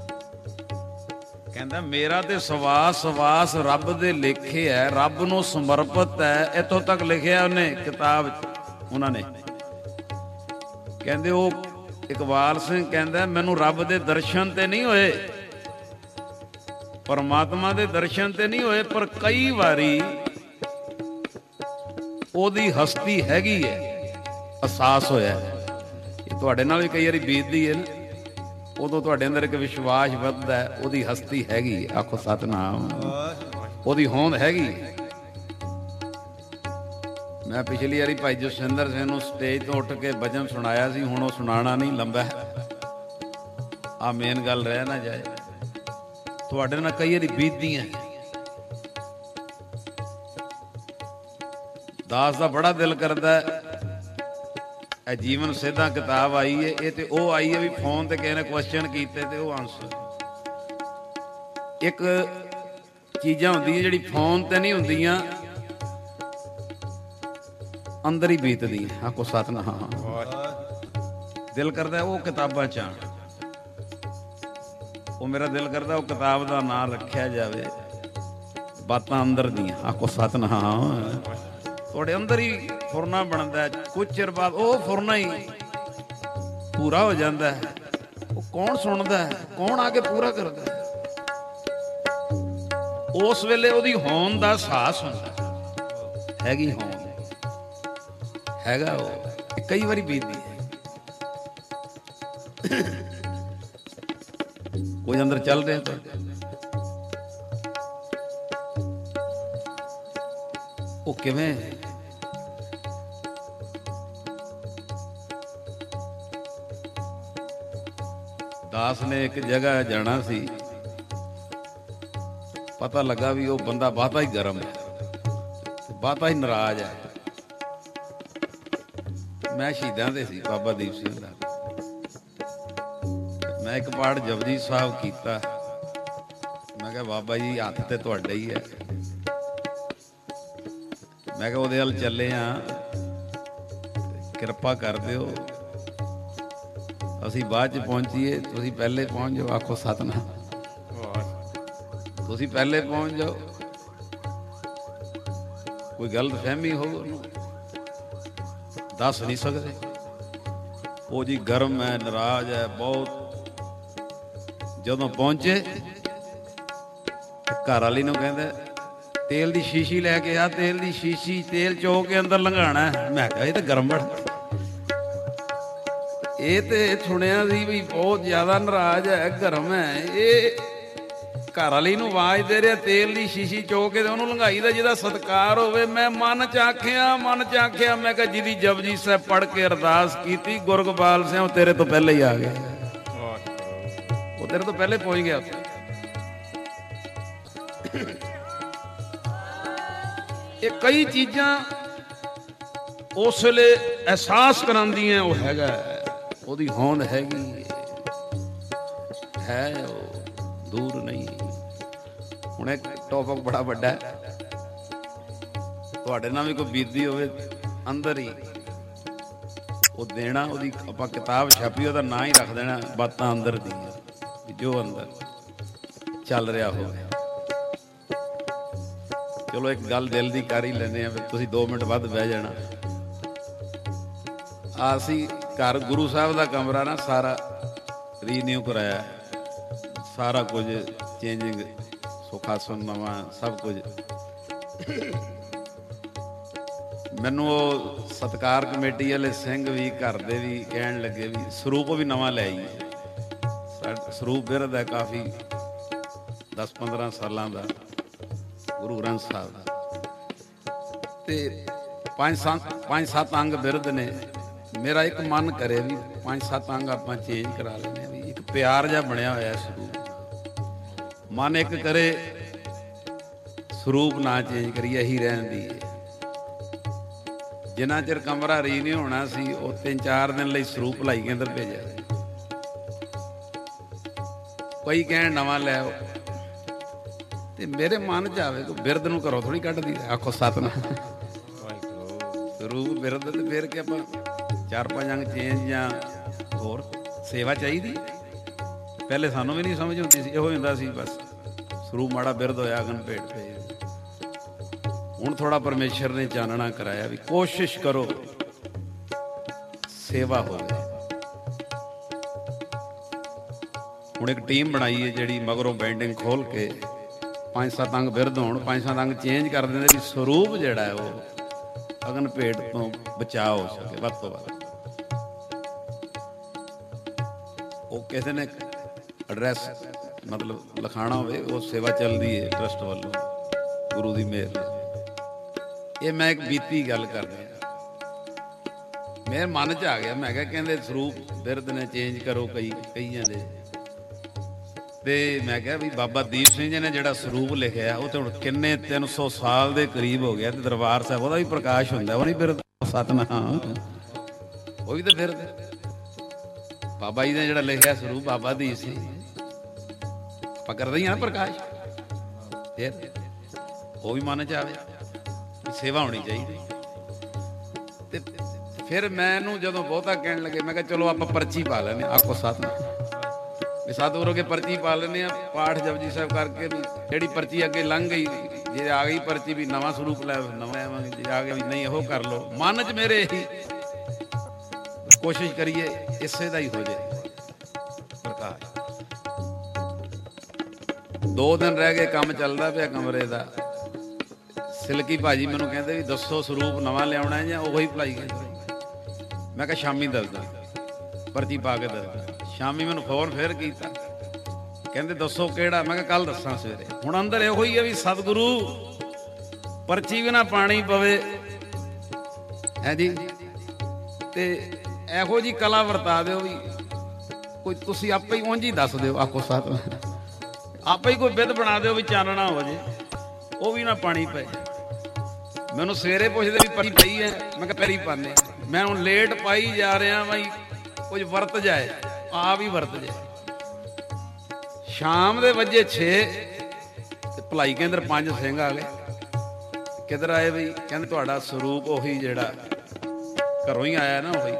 ਕਹਿੰਦਾ ਮੇਰਾ ਤੇ ਸਵਾਸ ਸਵਾਸ ਰੱਬ ਦੇ ਲੇਖੇ ਹੈ, ਰੱਬ ਨੂੰ ਸਮਰਪਿਤ ਹੈ। ਇੱਥੋਂ ਤੱਕ ਲਿਖਿਆ ਉਹਨੇ ਕਿਤਾਬ 'ਚ ਉਹਨਾਂ ਨੇ। ਕਹਿੰਦੇ ਉਹ ਇਕਬਾਲ ਸਿੰਘ ਕਹਿੰਦਾ ਮੈਨੂੰ ਰੱਬ ਦੇ ਦਰਸ਼ਨ ਤੇ ਨਹੀਂ ਹੋਏ, ਪਰਮਾਤਮਾ ਦੇ ਦਰਸ਼ਨ ਤੇ ਨਹੀਂ ਹੋਏ, ਪਰ ਕਈ ਵਾਰੀ ਉਹਦੀ ਹਸਤੀ ਹੈਗੀ ਹੈ ਅਹਿਸਾਸ ਹੋਇਆ। ਇਹ ਤੁਹਾਡੇ ਨਾਲ ਵੀ ਕਈ ਵਾਰੀ ਬੀਤਦੀ ਹੈ ਨਾ, ਉਦੋਂ ਤੁਹਾਡੇ ਅੰਦਰ ਇੱਕ ਵਿਸ਼ਵਾਸ ਵੱਧਦਾ ਹੈ, ਉਹਦੀ ਹਸਤੀ ਹੈਗੀ। ਆਖੋ ਸਤਨਾਮ। ਉਹਦੀ ਹੋਂਦ ਹੈਗੀ। ਮੈਂ ਪਿਛਲੀ ਵਾਰੀ ਭਾਈ ਜਸਵਿੰਦਰ ਸਿੰਘ ਨੂੰ ਸਟੇਜ ਤੋਂ ਉੱਠ ਕੇ ਭਜਨ ਸੁਣਾਇਆ ਸੀ, ਹੁਣ ਉਹ ਸੁਣਾਉਣਾ ਨਹੀਂ, ਲੰਬਾ ਆ ਮੇਨ ਗੱਲ ਰਹਿ ਨਾ ਜਾਏ। ਤੁਹਾਡੇ ਨਾਲ ਕਈ ਵਾਰੀ ਬੀਤਦੀਆਂ। ਦਾਸ ਦਾ ਬੜਾ ਦਿਲ ਕਰਦਾ, ਇਹ ਜੀਵਨ ਸਿੱਧਾ ਕਿਤਾਬ ਆਈ ਹੈ, ਇਹ ਤੇ ਉਹ ਆਈ ਹੈ ਵੀ ਫੋਨ ਤੇ ਕਿਸੇ ਨੇ ਕੁਐਸਚਨ ਕੀਤੇ ਤੇ ਉਹ ਆਨਸਰ। ਇੱਕ ਚੀਜ਼ਾਂ ਹੁੰਦੀਆਂ ਜਿਹੜੀ ਫੋਨ ਤੇ ਨਹੀਂ ਹੁੰਦੀਆਂ, ਅੰਦਰ ਹੀ ਬੀਤਦੀ। ਆਖੋ ਸਤਨਾਮ। ਦਿਲ ਕਰਦਾ ਉਹ ਕਿਤਾਬਾਂ ਚ ਆਣ। ਉਹ ਮੇਰਾ ਦਿਲ ਕਰਦਾ ਉਹ ਕਿਤਾਬ ਦਾ ਨਾਂ ਰੱਖਿਆ ਜਾਵੇ ਬਾਤਾਂ ਅੰਦਰ ਦੀਆਂ। ਆਖੋ ਸਤਨਾਮ। ਤੁਹਾਡੇ ਅੰਦਰ ਹੀ ਫੁਰਨਾ ਬਣਦਾ, ਕੁਝ ਚਿਰ ਬਾਅਦ ਉਹ ਫੁਰਨਾ ਹੀ ਪੂਰਾ ਹੋ ਜਾਂਦਾ। ਉਹ ਕੌਣ ਸੁਣਦਾ, ਕੌਣ ਆ ਕੇ ਪੂਰਾ ਕਰਦਾ? ਉਸ ਵੇਲੇ ਉਹਦੀ ਹੋਂਦ ਦਾ ਅਹਿਸਾਸ ਹੁੰਦਾ। ਹੈਗੀ ਹੋਂਦ, ਹੈਗਾ ਉਹ। ਕਈ ਵਾਰੀ ਬੀਤਦੀ ਹੈ। ਕੋਈ ਅੰਦਰ ਚੱਲ ਰਿਹਾ ਤੁਹਾਡੇ, ਉਹ ਕਿਵੇਂ? ਦਾਸ ਨੇ ਇੱਕ ਜਗ੍ਹਾ ਜਾਣਾ ਸੀ, ਪਤਾ ਲੱਗਾ ਵੀ ਉਹ ਬੰਦਾ ਬਹੁਤਾ ਹੀ ਗਰਮ ਹੈ, ਬਹੁਤਾ ਹੀ ਨਾਰਾਜ਼ ਹੈ। ਮੈਂ ਸ਼ਹੀਦਾਂ ਦੇ ਸੀ, ਬਾਬਾ ਦੀਪ ਸਿੰਘ ਦਾ। ਮੈਂ ਇੱਕ ਪਾਠ ਜਪਜੀ ਸਾਹਿਬ ਕੀਤਾ। ਮੈਂ ਕਿਹਾ ਬਾਬਾ ਜੀ ਹੱਥ ਤੇ ਤੁਹਾਡਾ ਹੀ ਹੈ। ਮੈਂ ਕਿਹਾ ਉਹਦੇ ਵੱਲ ਚੱਲੇ ਆ, ਕਿਰਪਾ ਕਰ ਦਿਓ ਅਸੀਂ ਬਾਅਦ ਚ ਪਹੁੰਚੀਏ, ਤੁਸੀਂ ਪਹਿਲੇ ਪਹੁੰਚ ਜਾਓ। ਆਖੋ ਸਤਨਾਮ। ਤੁਸੀਂ ਪਹਿਲੇ ਪਹੁੰਚ ਜਾਓ। ਕੋਈ ਗਲਤ ਫਹਿਮੀ ਹੋ ਉਹਨੂੰ ਦੱਸ ਨਹੀਂ ਸਕਦੇ। ਉਹ ਜੀ ਗਰਮ ਹੈ, ਨਾਰਾਜ਼ ਹੈ ਬਹੁਤ। ਜਦੋਂ ਪਹੁੰਚੇ ਘਰ ਵਾਲੀ ਨੂੰ ਕਹਿੰਦਾ ਤੇਲ ਦੀ ਸ਼ੀਸ਼ੀ ਲੈ ਕੇ ਆ, ਤੇਲ ਦੀ ਸ਼ੀਸ਼ੀ ਤੇਲ ਚੋ ਕੇ ਅੰਦਰ ਲੰਘਾਣਾ। ਮੈਂ ਕਿਹਾ ਇਹ ਤਾਂ ਗਰਮ ਬੜਾ। ਇਹ ਤੇ ਸੁਣਿਆ ਸੀ ਵੀ ਬਹੁਤ ਜ਼ਿਆਦਾ ਨਾਰਾਜ਼ ਹੈ, ਗਰਮ ਹੈ। ਇਹ ਘਰ ਵਾਲੀ ਨੂੰ ਆਵਾਜ਼ ਦੇ ਰਿਹਾ ਤੇਲ ਦੀ ਸ਼ੀਸ਼ੀ ਚੋ ਕੇ ਤੇ ਉਹਨੂੰ ਲੰਘਾਈ ਦਾ ਜਿਹਦਾ ਸਤਿਕਾਰ ਹੋਵੇ। ਮੈਂ ਮਨ ਚ ਆਖਿਆ, ਮਨ ਚ ਆਖਿਆ ਮੈਂ ਕਿਹਾ ਜਿਹਦੀ ਜਪਜੀ ਸਾਹਿਬ ਪੜ੍ਹ ਕੇ ਅਰਦਾਸ ਕੀਤੀ, ਗੁਰਗੋਪਾਲ ਸਿੰਘ ਉਹ ਤੇਰੇ ਤੋਂ ਪਹਿਲੇ ਹੀ ਆ ਗਿਆ। ਉਹ ਤੇਰੇ ਤੋਂ ਪਹਿਲੇ ਪਹੁੰਚ ਗਿਆ। ਇਹ ਕਈ ਚੀਜ਼ਾਂ ਉਸ ਵੇਲੇ ਅਹਿਸਾਸ ਕਰਾਉਂਦੀਆਂ ਉਹ ਹੈਗਾ, ਉਹਦੀ ਹੋਂਦ ਹੈਗੀ ਹੈ, ਉਹ ਦੂਰ ਨਹੀਂ। ਹੁਣ ਇੱਕ ਟੌਪਿਕ ਬੜਾ ਵੱਡਾ ਹੈ, ਤੁਹਾਡੇ ਨਾਲ ਵੀ ਕੋਈ ਬੀਤਦੀ ਹੋਵੇ ਅੰਦਰ ਹੀ ਉਹ ਦੇਣਾ। ਉਹਦੀ ਆਪਾਂ ਕਿਤਾਬ ਛਾਪੀ, ਉਹਦਾ ਨਾਂ ਹੀ ਰੱਖ ਦੇਣਾ ਬਾਤਾਂ ਅੰਦਰ ਦੀਆਂ, ਜੋ ਅੰਦਰ ਚੱਲ ਰਿਹਾ ਹੋਵੇ। ਚਲੋ ਇੱਕ ਗੱਲ ਦਿਲ ਦੀ ਕਰ ਹੀ ਲੈਂਦੇ ਆ, ਫਿਰ ਤੁਸੀਂ ਦੋ ਮਿੰਟ ਵੱਧ ਬਹਿ ਜਾਣਾ। ਅਸੀਂ ਘਰ ਗੁਰੂ ਸਾਹਿਬ ਦਾ ਕਮਰਾ ਨਾ ਸਾਰਾ ਰੀਨਿਊ ਕਰਾਇਆ, ਸਾਰਾ ਕੁਝ ਚੇਂਜਿੰਗ, ਸੁਖਾਸਨ ਨਵਾਂ, ਸਭ ਕੁਝ। ਮੈਨੂੰ ਉਹ ਸਤਿਕਾਰ ਕਮੇਟੀ ਵਾਲੇ ਸਿੰਘ ਵੀ ਘਰ ਦੇ ਵੀ ਕਹਿਣ ਲੱਗੇ ਵੀ ਸਰੂਪ ਵੀ ਨਵਾਂ ਲੈ ਆਈਏ। ਸਰੂਪ ਬਿਰਧ ਹੈ ਕਾਫੀ, ਦਸ ਪੰਦਰਾਂ ਸਾਲਾਂ ਦਾ, ਗੁਰੂ ਗ੍ਰੰਥ ਸਾਹਿਬ ਦਾ, ਤੇ ਪੰਜ ਸੱਤ ਪੰਜ ਸੱਤ ਅੰਗ ਬਿਰਧ ਨੇ। ਮੇਰਾ ਇੱਕ ਮਨ ਕਰੇ ਵੀ ਪੰਜ ਸੱਤ ਅੰਗ ਆਪਾਂ ਚੇਂਜ ਕਰਾ ਲੈਂਦੇ ਹਾਂ, ਵੀ ਇੱਕ ਪਿਆਰ ਜਿਹਾ ਬਣਿਆ ਹੋਇਆ ਸਰੂਪ। ਮਨ ਇੱਕ ਕਰੇ ਸਰੂਪ ਨਾ ਚੇਂਜ ਕਰੀਏ, ਇਹੀ ਰਹਿਣ ਦੀ। ਜਿੰਨਾ ਚਿਰ ਕਮਰਾ ਰੀ ਨਹੀਂ ਹੋਣਾ ਸੀ, ਉਹ ਤਿੰਨ ਚਾਰ ਦਿਨ ਲਈ ਸਰੂਪ ਭਲਾਈ ਕੇਂਦਰ ਭੇਜਿਆ। ਕੋਈ ਕਹਿਣ ਨਵਾਂ ਲੈ ਆਓ, ਤੇ ਮੇਰੇ ਮਨ ਚ ਆਵੇ ਬਿਰਧ ਨੂੰ ਘਰੋਂ ਥੋੜ੍ਹੀ ਕੱਢਦੀ। ਆਖੋ ਸਤਿਨਾਮ। ਸਰੂਪ ਬਿਰਧ ਤੇ ਫਿਰ ਕਿ ਆਪਾਂ ਚਾਰ ਪੰਜ ਅੰਗ ਚੇਂਜ ਜਾਂ ਹੋਰ ਸੇਵਾ ਚਾਹੀਦੀ। ਪਹਿਲੇ ਸਾਨੂੰ ਵੀ ਨਹੀਂ ਸਮਝ ਹੁੰਦੀ ਸੀ, ਇਹੋ ਹੁੰਦਾ ਸੀ ਬਸ ਸਰੂਪ ਮਾੜਾ ਬਿਰਧ ਹੋਇਆ ਅਗਨ ਭੇਟ ਪਏ। ਹੁਣ ਥੋੜਾ ਪਰਮੇਸ਼ਰ ਨੇ ਚਾਨਣਾ ਕਰਾਇਆ ਵੀ ਕੋਸ਼ਿਸ਼ ਕਰੋ ਸੇਵਾ ਹੋਵੇ। ਹੁਣ ਇੱਕ ਟੀਮ ਬਣਾਈ ਹੈ ਜਿਹੜੀ ਮਗਰੋਂ ਬੈਂਡਿੰਗ ਖੋਲ ਕੇ ਪੰਜ ਸੱਤ ਅੰਗ ਬਿਰਧ ਹੋਣ, ਪੰਜ ਸੱਤ ਅੰਗ ਚੇਂਜ ਕਰ ਦਿੰਦੇ ਵੀ ਸਰੂਪ ਜਿਹੜਾ ਹੈ ਉਹ ਅਗਨ ਭੇਟ ਤੋਂ ਬਚਾਅ ਹੋ ਸਕੇ ਵੱਧ ਤੋਂ ਵੱਧ। ਉਹ ਕਿਸੇ ਨੇ ਐਡਰੈਸ ਮਤਲਬ ਲਿਖਾਉਣਾ ਹੋਵੇ, ਉਹ ਸੇਵਾ ਚੱਲਦੀ ਹੈ ਟਰਸਟ ਵੱਲੋਂ ਗੁਰੂ ਦੀ ਮਿਹਰ ਨਾਲ। ਇਹ ਮੈਂ ਇੱਕ ਬੀਤੀ ਗੱਲ ਕਰ ਰਿਹਾ, ਮੇਰੇ ਮਨ 'ਚ ਆ ਗਿਆ। ਮੈਂ ਕਿਹਾ ਕਹਿੰਦੇ ਸਰੂਪ ਬਿਰਧ ਨੇ ਚੇਂਜ ਕਰੋ ਕਈ ਕਈਆਂ ਦੇ, ਤੇ ਮੈਂ ਕਿਹਾ ਵੀ ਬਾਬਾ ਦੀਪ ਸਿੰਘ ਜੀ ਨੇ ਜਿਹੜਾ ਸਰੂਪ ਲਿਖਿਆ ਉਹ ਤੇ ਹੁਣ ਕਿੰਨੇ ਤਿੰਨ ਸੌ ਸਾਲ ਦੇ ਕਰੀਬ ਹੋ ਗਿਆ, ਤੇ ਦਰਬਾਰ ਸਾਹਿਬ ਉਹਦਾ ਵੀ ਪ੍ਰਕਾਸ਼ ਹੁੰਦਾ, ਉਹ ਨਹੀਂ ਬਿਰਧ। ਸਤਿਨਾਮ। ਉਹ ਵੀ ਤਾਂ ਬਿਰਧ ਬਾਬਾ ਜੀ ਨੇ ਜਿਹੜਾ ਲਿਖਿਆ ਸਰੂਪ ਬਾਬਾ ਦੀਪ ਸਿੰਘ, ਆਪਾਂ ਕਰਦੇ ਹੀ ਆ ਨਾ ਪ੍ਰਕਾਸ਼। ਫਿਰ ਉਹ ਵੀ ਮਨ 'ਚ ਆਵੇ ਸੇਵਾ ਹੋਣੀ ਚਾਹੀਦੀ। ਤੇ ਫਿਰ ਮੈਨੂੰ ਜਦੋਂ ਬਹੁਤਾ ਕਹਿਣ ਲੱਗੇ, ਮੈਂ ਕਿਹਾ ਚਲੋ ਆਪਾਂ ਪਰਚੀ ਪਾ ਲੈਂਦੇ। ਆਖੋ ਸਤਿਨਾਮ। ਵੀ ਸਤਿਗੁਰੂ ਅੱਗੇ ਪਰਚੀ ਪਾ ਲੈਂਦੇ ਆ, ਪਾਠ ਜਪਜੀ ਸਾਹਿਬ ਕਰਕੇ ਵੀ ਜਿਹੜੀ ਪਰਚੀ ਅੱਗੇ ਲੰਘ ਗਈ, ਜੇ ਆ ਗਈ ਪਰਚੀ ਵੀ ਨਵਾਂ ਸਰੂਪ ਲੈ ਨਵਾਂ ਆਵਾਂਗੇ, ਜੇ ਆ ਗਿਆ ਵੀ ਨਹੀਂ ਉਹ ਕਰ ਲਓ। ਮਨ 'ਚ ਮੇਰੇ ਇਹੀ ਕੋਸ਼ਿਸ਼ ਕਰੀਏ ਇਸੇ ਦਾ ਹੀ ਹੋ ਜਾਏ ਪ੍ਰਕਾਸ਼। ਦੋ ਦਿਨ ਰਹਿ ਗਏ, ਕੰਮ ਚੱਲਦਾ ਪਿਆ ਕਮਰੇ ਦਾ। ਸਿਲਕੀ ਭਾਜੀ ਮੈਨੂੰ ਕਹਿੰਦੇ ਵੀ ਦੱਸੋ ਸਰੂਪ ਨਵਾਂ ਲਿਆਉਣਾ ਜਾਂ ਉਹੀ ਭਲਾਈ ਗਏ। ਮੈਂ ਕਿਹਾ ਸ਼ਾਮੀ ਦੱਸਦਾ, ਪਰਚੀ ਪਾ ਕੇ ਦੱਸਦਾ। ਸ਼ਾਮੀ ਮੈਨੂੰ ਫੋਨ ਫਿਰ ਕੀਤਾ, ਕਹਿੰਦੇ ਦੱਸੋ ਕਿਹੜਾ। ਮੈਂ ਕਿਹਾ ਕੱਲ ਦੱਸਾਂ ਸਵੇਰੇ। ਹੁਣ ਅੰਦਰ ਇਹੋ ਹੀ ਹੈ ਵੀ ਸਤਿਗੁਰੂ ਪਰਚੀ ਵੀ ਨਾ ਪਾਣੀ ਪਵੇ ਹੈ ਜੀ, ਤੇ ਇਹੋ ਜਿਹੀ ਕਲਾ ਵਰਤਾ ਦਿਓ ਵੀ ਕੋਈ ਤੁਸੀਂ ਆਪੇ ਹੀ ਉਂਝ ਹੀ ਦੱਸ ਦਿਓ। ਆਖੋ ਸਤਿਨਾਮ। ਆਪੇ ਹੀ ਕੋਈ ਬਿੱਧ ਬਣਾ ਦਿਓ ਵੀ ਚਾਨਣਾ ਹੋ ਜੇ, ਉਹ ਵੀ ਨਾ ਪਾਣੀ ਪਏ। ਮੈਨੂੰ ਸਵੇਰੇ ਪੁੱਛਦੇ ਵੀ ਪਰਚੀ ਪਈ ਹੈ, ਮੈਂ ਕਿਹਾ ਪੈਰੀ ਪਾਉਂਦੇ। ਮੈਂ ਹੁਣ ਲੇਟ ਪਾਈ ਜਾ ਰਿਹਾ ਬਈ ਕੁਝ ਵਰਤ ਜਾਏ, ਆ ਵੀ ਵਰਤ ਜਾਏ। ਸ਼ਾਮ ਦੇ ਵਜੇ ਛੇ ਤੇ ਭਲਾਈ ਕੇਂਦਰ ਪੰਜ ਸਿੰਘ ਆ ਗਏ। ਕਿੱਧਰ ਆਏ ਬਈ? ਕਹਿੰਦੇ ਤੁਹਾਡਾ ਸਰੂਪ ਉਹੀ ਜਿਹੜਾ ਘਰੋਂ ਹੀ ਆਇਆ ਨਾ, ਉਹੀ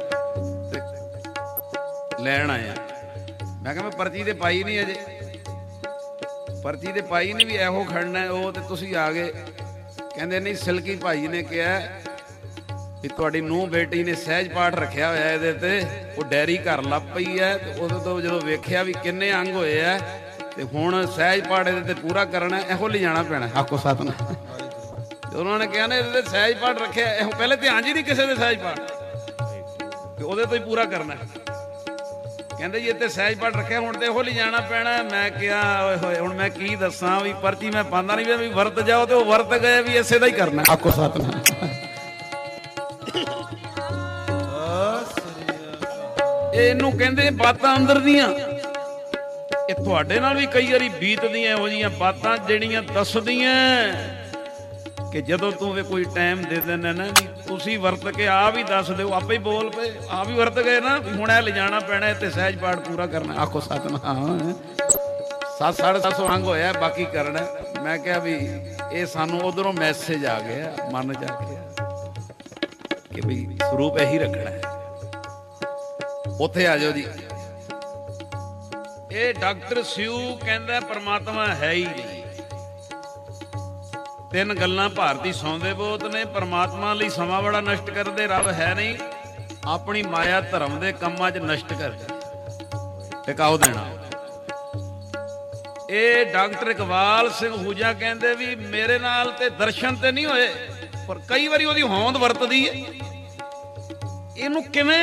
ਤੇ ਲੈਣ ਆਇਆ। ਮੈਂ ਕਿਹਾ ਮੈਂ ਪਰਚੀ ਤੇ ਪਾਈ ਨਹੀਂ ਅਜੇ, ਪਰਚੀ ਤੇ ਪਾਈ ਨਹੀਂ ਵੀ ਇਹੋ ਖੜਨਾ ਉਹ, ਤੇ ਤੁਸੀਂ ਆ ਗਏ। ਕਹਿੰਦੇ ਨਹੀਂ, ਸਿਲਕੀ ਭਾਈ ਨੇ ਕਿਹਾ ਵੀ ਤੁਹਾਡੀ ਨੂੰਹ ਬੇਟੀ ਨੇ ਸਹਿਜ ਪਾਠ ਰੱਖਿਆ ਹੋਇਆ ਇਹਦੇ ਤੇ, ਉਹ ਡੈਰੀ ਘਰ ਲੱਭ ਪਈ ਹੈ। ਤੇ ਉਦੋਂ ਤੋਂ ਜਦੋਂ ਵੇਖਿਆ ਵੀ ਕਿੰਨੇ ਅੰਗ ਹੋਏ ਆ, ਤੇ ਹੁਣ ਸਹਿਜ ਪਾਠ ਇਹਦੇ ਤੇ ਪੂਰਾ ਕਰਨਾ, ਇਹੋ ਲਿਜਾਣਾ ਪੈਣਾ। ਆਖੋ ਸਤਿਨਾਮ। ਉਹਨਾਂ ਨੇ ਕਿਹਾ ਨਾ ਇਹਦੇ ਤੇ ਸਹਿਜ ਪਾਠ ਰੱਖਿਆ, ਇਹੋ ਪਹਿਲੇ ਧਿਆਨ ਜੀ ਨਹੀਂ ਕਿਸੇ ਦੇ ਸਹਿਜ ਪਾਠ, ਤੇ ਉਹਦੇ ਤੋਂ ਹੀ ਪੂਰਾ ਕਰਨਾ। ਕਹਿੰਦੇ ਜੀ ਇੱਥੇ ਸਹਿਜ ਪਾਠ ਰੱਖਿਆ, ਹੁਣ ਤੇ ਇਹੋ ਲਿਜਾਣਾ ਪੈਣਾ। ਮੈਂ ਕਿਹਾ ਓਏ ਹੋਏ ਹੁਣ ਮੈਂ ਕੀ ਦੱਸਾਂ, ਵੀ ਪਰਚੀ ਮੈਂ ਪਾਉਂਦਾ ਨਹੀਂ ਵੀ ਵਰਤ ਜਾਓ, ਤੇ ਉਹ ਵਰਤ ਗਏ ਵੀ ਇਸੇ ਦਾ ਹੀ ਕਰਨਾ। ਆਖੋ ਸਤਿਨਾਮ। ਇਹਨੂੰ ਕਹਿੰਦੇ ਬਾਤਾਂ ਅੰਦਰ ਦੀਆਂ। ਇਹ ਤੁਹਾਡੇ ਨਾਲ ਵੀ ਕਈ ਵਾਰੀ ਬੀਤਦੀਆਂ ਇਹੋ ਜਿਹੀਆਂ ਬਾਤਾਂ ਜਿਹੜੀਆਂ ਦੱਸਦੀਆਂ ਕਿ ਜਦੋਂ ਤੂੰ ਵੀ ਕੋਈ ਟਾਈਮ ਦੇ ਦਿੰਦਾ ਨਾ ਵੀ ਤੁਸੀਂ ਵਰਤ ਕੇ ਆ ਵੀ ਦੱਸ ਦਿਓ, ਆਪੇ ਹੀ ਬੋਲ ਪਏ, ਆ ਵੀ ਵਰਤ ਗਏ ਨਾ ਵੀ ਹੁਣ ਇਹ ਲਿਜਾਣਾ ਪੈਣਾ, ਤੇ ਸਹਿਜ ਪਾਠ ਪੂਰਾ ਕਰਨਾ। ਆਖੋ ਸਤਿਨਾਮ। ਸੱਤ ਸਾਢੇ ਸੱਤ ਸੌ ਅੰਗ ਹੋਇਆ, ਬਾਕੀ ਕਰਨਾ। ਮੈਂ ਕਿਹਾ ਵੀ ਇਹ ਸਾਨੂੰ ਉਧਰੋਂ ਮੈਸੇਜ ਆ ਗਿਆ, ਮਨ ਚ ਆ ਗਿਆ ਕਿ ਵੀ ਸਰੂਪ ਇਹੀ ਰੱਖਣਾ ਹੈ। ਉੱਥੇ ਆ ਜਾਓ ਜੀ। ਇਹ ਡਾਕਟਰ ਸਿਊ ਕਹਿੰਦਾ ਪਰਮਾਤਮਾ ਹੈ ਹੀ ਨਹੀਂ। ਤਿੰਨ ਗੱਲਾਂ ਭਾਰਤੀ ਸੌਂਦੇ ਬਹੁਤ ਨੇ। ਪਰਮਾਤਮਾ ਲਈ ਸਮਾਂ ਬੜਾ ਨਸ਼ਟ ਕਰਦੇ, ਰੱਬ ਹੈ ਨਹੀਂ, ਆਪਣੀ ਮਾਇਆ ਧਰਮ ਦੇ ਕੰਮਾਂ 'ਚ ਨਸ਼ਟ ਕਰਦੇ, ਟਿਕਾਓ ਦੇਣਾ। ਇਹ ਡਾਕਟਰ ਇਕਬਾਲ ਸਿੰਘ ਹੂਜਾ ਕਹਿੰਦੇ ਵੀ ਮੇਰੇ ਨਾਲ ਤੇ ਦਰਸ਼ਨ ਤੇ ਨਹੀਂ ਹੋਏ, ਪਰ ਕਈ ਵਾਰੀ ਉਹਦੀ ਹੋਂਦ ਵਰਤਦੀ ਹੈ। ਇਹਨੂੰ ਕਿਵੇਂ,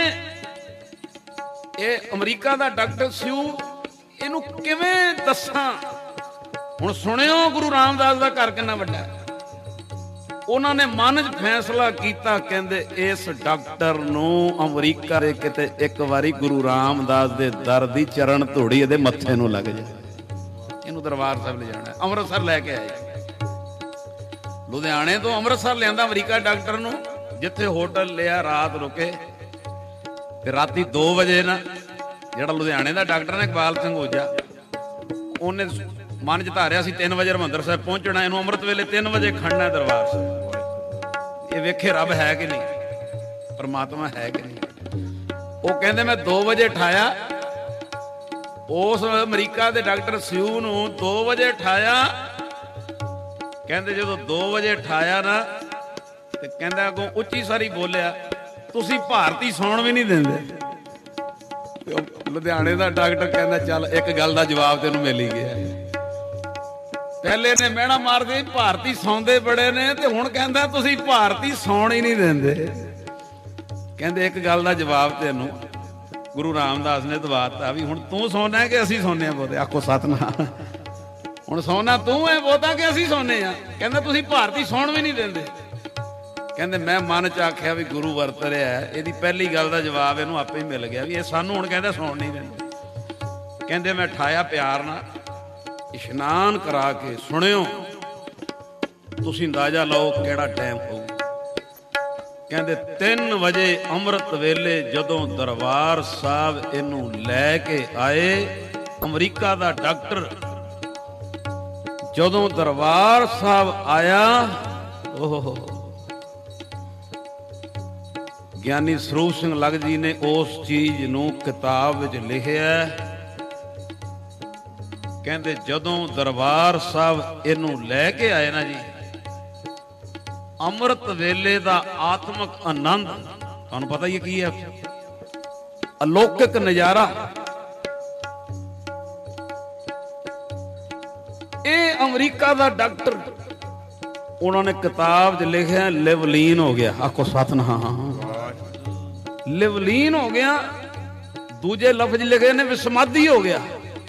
ਇਹ ਅਮਰੀਕਾ ਦਾ ਡਾਕਟਰ ਸਿਊ, ਇਹਨੂੰ ਕਿਵੇਂ ਦੱਸਾਂ? ਹੁਣ ਸੁਣਿਓ ਗੁਰੂ ਰਾਮਦਾਸ ਦਾ ਘਰ ਕਿੰਨਾ ਵੱਡਾ, ਉਹਨਾਂ ਨੇ ਮਨ 'ਚ ਫੈਸਲਾ ਕੀਤਾ, ਕਹਿੰਦੇ ਇਸ ਡਾਕਟਰ ਨੂੰ ਅਮਰੀਕਾ ਦੇ ਕਿਤੇ ਇੱਕ ਵਾਰੀ ਗੁਰੂ ਰਾਮਦਾਸ ਦੇ ਦਰ ਦੀ ਚਰਨ ਧੂੜੀ ਇਹਦੇ ਮੱਥੇ ਨੂੰ ਲੱਗ ਜਾਏ, ਇਹਨੂੰ ਦਰਬਾਰ ਸਾਹਿਬ ਲੈ ਜਾਣਾ। ਅੰਮ੍ਰਿਤਸਰ ਲੈ ਕੇ ਆਏ, ਲੁਧਿਆਣੇ ਤੋਂ ਅੰਮ੍ਰਿਤਸਰ ਲਿਆਂਦਾ ਅਮਰੀਕਾ ਡਾਕਟਰ ਨੂੰ, ਜਿੱਥੇ ਹੋਟਲ ਲਿਆ, ਰਾਤ ਰੁਕੇ। ਤੇ ਰਾਤੀ ਦੋ ਵਜੇ ਨਾ ਜਿਹੜਾ ਲੁਧਿਆਣੇ ਦਾ ਡਾਕਟਰ ਨੇ ਇਕਬਾਲ ਸਿੰਘ ਓਝਾ, ਉਹਨੇ ਮਨ 'ਚ ਧਾਰਿਆ ਸੀ ਤਿੰਨ ਵਜੇ ਹਰਿਮੰਦਰ ਸਾਹਿਬ ਪਹੁੰਚਣਾ, ਇਹਨੂੰ ਅੰਮ੍ਰਿਤ ਵੇਲੇ ਤਿੰਨ ਵਜੇ ਖੜਨਾ ਦਰਬਾਰ ਸਾਹਿਬ। ਇਹ ਵੇਖੇ ਰੱਬ ਹੈ ਕਿ ਨਹੀਂ, ਪਰਮਾਤਮਾ ਹੈ ਕਿ ਨਹੀਂ। ਉਹ ਕਹਿੰਦੇ ਮੈਂ ਦੋ ਵਜੇ ਠਾਇਆ, ਉਸ ਅਮਰੀਕਾ ਦੇ ਡਾਕਟਰ ਸਿਊ ਨੂੰ ਦੋ ਵਜੇ ਠਾਇਆ। ਕਹਿੰਦੇ ਜਦੋਂ ਦੋ ਵਜੇ ਠਾਇਆ ਨਾ ਤੇ ਕਹਿੰਦਾ ਅੱਗੋਂ ਉੱਚੀ ਸਾਰੀ ਬੋਲਿਆ, ਤੁਸੀਂ ਭਾਰਤੀ ਸੌਣ ਵੀ ਨਹੀਂ ਦਿੰਦੇ। ਲੁਧਿਆਣੇ ਦਾ ਡਾਕਟਰ ਕਹਿੰਦਾ ਚੱਲ ਇੱਕ ਗੱਲ ਦਾ ਜਵਾਬ ਤੈਨੂੰ ਮਿਲ ਹੀ ਗਿਆ। ਪਹਿਲੇ ਨੇ ਮਿਹਣਾ ਮਾਰਦੇ ਭਾਰਤੀ ਸੌਂਦੇ ਬੜੇ ਨੇ, ਤੇ ਹੁਣ ਕਹਿੰਦਾ ਤੁਸੀਂ ਭਾਰਤੀ ਸੌਣ ਹੀ ਨਹੀਂ ਦਿੰਦੇ। ਕਹਿੰਦੇ ਇੱਕ ਗੱਲ ਦਾ ਜਵਾਬ ਤੈਨੂੰ ਗੁਰੂ ਰਾਮਦਾਸ ਨੇ ਦਵਾਤਾ, ਵੀ ਹੁਣ ਤੂੰ ਸੌਣਾ ਕਿ ਅਸੀਂ ਸੌਂਦੇ ਆ ਬਹੁਤੇ। ਆਖੋ ਸਤਿਨਾਮ। ਹੁਣ ਸੌਣਾ ਤੂੰ ਹੈ ਬਹੁਤਾ ਕਿ ਅਸੀਂ ਸੌਂਦੇ ਆ। ਕਹਿੰਦਾ ਤੁਸੀਂ ਭਾਰਤੀ ਸੌਣ ਵੀ ਨਹੀਂ ਦਿੰਦੇ। ਕਹਿੰਦੇ ਮੈਂ ਮਨ 'ਚ ਆਖਿਆ ਵੀ ਗੁਰੂ ਵਰਤ ਰਿਹਾ, ਇਹਦੀ ਪਹਿਲੀ ਗੱਲ ਦਾ ਜਵਾਬ ਇਹਨੂੰ ਆਪੇ ਹੀ ਮਿਲ ਗਿਆ, ਵੀ ਇਹ ਸਾਨੂੰ ਹੁਣ ਕਹਿੰਦਾ ਸੌਣ ਨਹੀਂ ਦਿੰਦੇ। ਕਹਿੰਦੇ ਮੈਂ ਠਾਇਆ ਪਿਆਰ ਨਾਲ, ਇਸ਼ਨਾਨ ਕਰਾ ਕੇ ਸੁਣਿਓ, ਤੁਸੀਂ ਅੰਦਾਜ਼ਾ ਲਾਓ ਕਿਹੜਾ ਟਾਈਮ ਹੋਊ। ਕਹਿੰਦੇ ਤਿੰਨ ਵਜੇ ਅੰਮ੍ਰਿਤ ਵੇਲੇ ਜਦੋਂ ਦਰਬਾਰ ਸਾਹਿਬ ਇਹਨੂੰ ਲੈ ਕੇ ਆਏ, ਅਮਰੀਕਾ ਦਾ ਡਾਕਟਰ ਜਦੋਂ ਦਰਬਾਰ ਸਾਹਿਬ ਆਇਆ, ਓਹ ਗਿਆਨੀ ਸਰੂਪ ਸਿੰਘ ਲਗ ਜੀ ਨੇ ਉਸ ਚੀਜ਼ ਨੂੰ ਕਿਤਾਬ ਵਿੱਚ ਲਿਖਿਆ। ਕਹਿੰਦੇ ਜਦੋਂ ਦਰਬਾਰ ਸਾਹਿਬ ਇਹਨੂੰ ਲੈ ਕੇ ਆਏ ਨਾ ਜੀ, ਅੰਮ੍ਰਿਤ ਵੇਲੇ ਦਾ ਆਤਮਿਕ ਆਨੰਦ, ਤੁਹਾਨੂੰ ਪਤਾ ਹੀ ਕੀ ਹੈ, ਅਲੌਕਿਕ ਨਜ਼ਾਰਾ। ਇਹ ਅਮਰੀਕਾ ਦਾ ਡਾਕਟਰ, ਉਹਨਾਂ ਨੇ ਕਿਤਾਬ 'ਚ ਲਿਖਿਆ ਲਿਵਲੀਨ ਹੋ ਗਿਆ। ਆਖੋ ਸਤਿਨਾਮ। ਲਿਵਲੀਨ ਹੋ ਗਿਆ। ਦੂਜੇ ਲਫ਼ਜ਼ ਲਿਖੇ ਨੇ ਵਿਸਮਾਦੀ ਹੋ ਗਿਆ।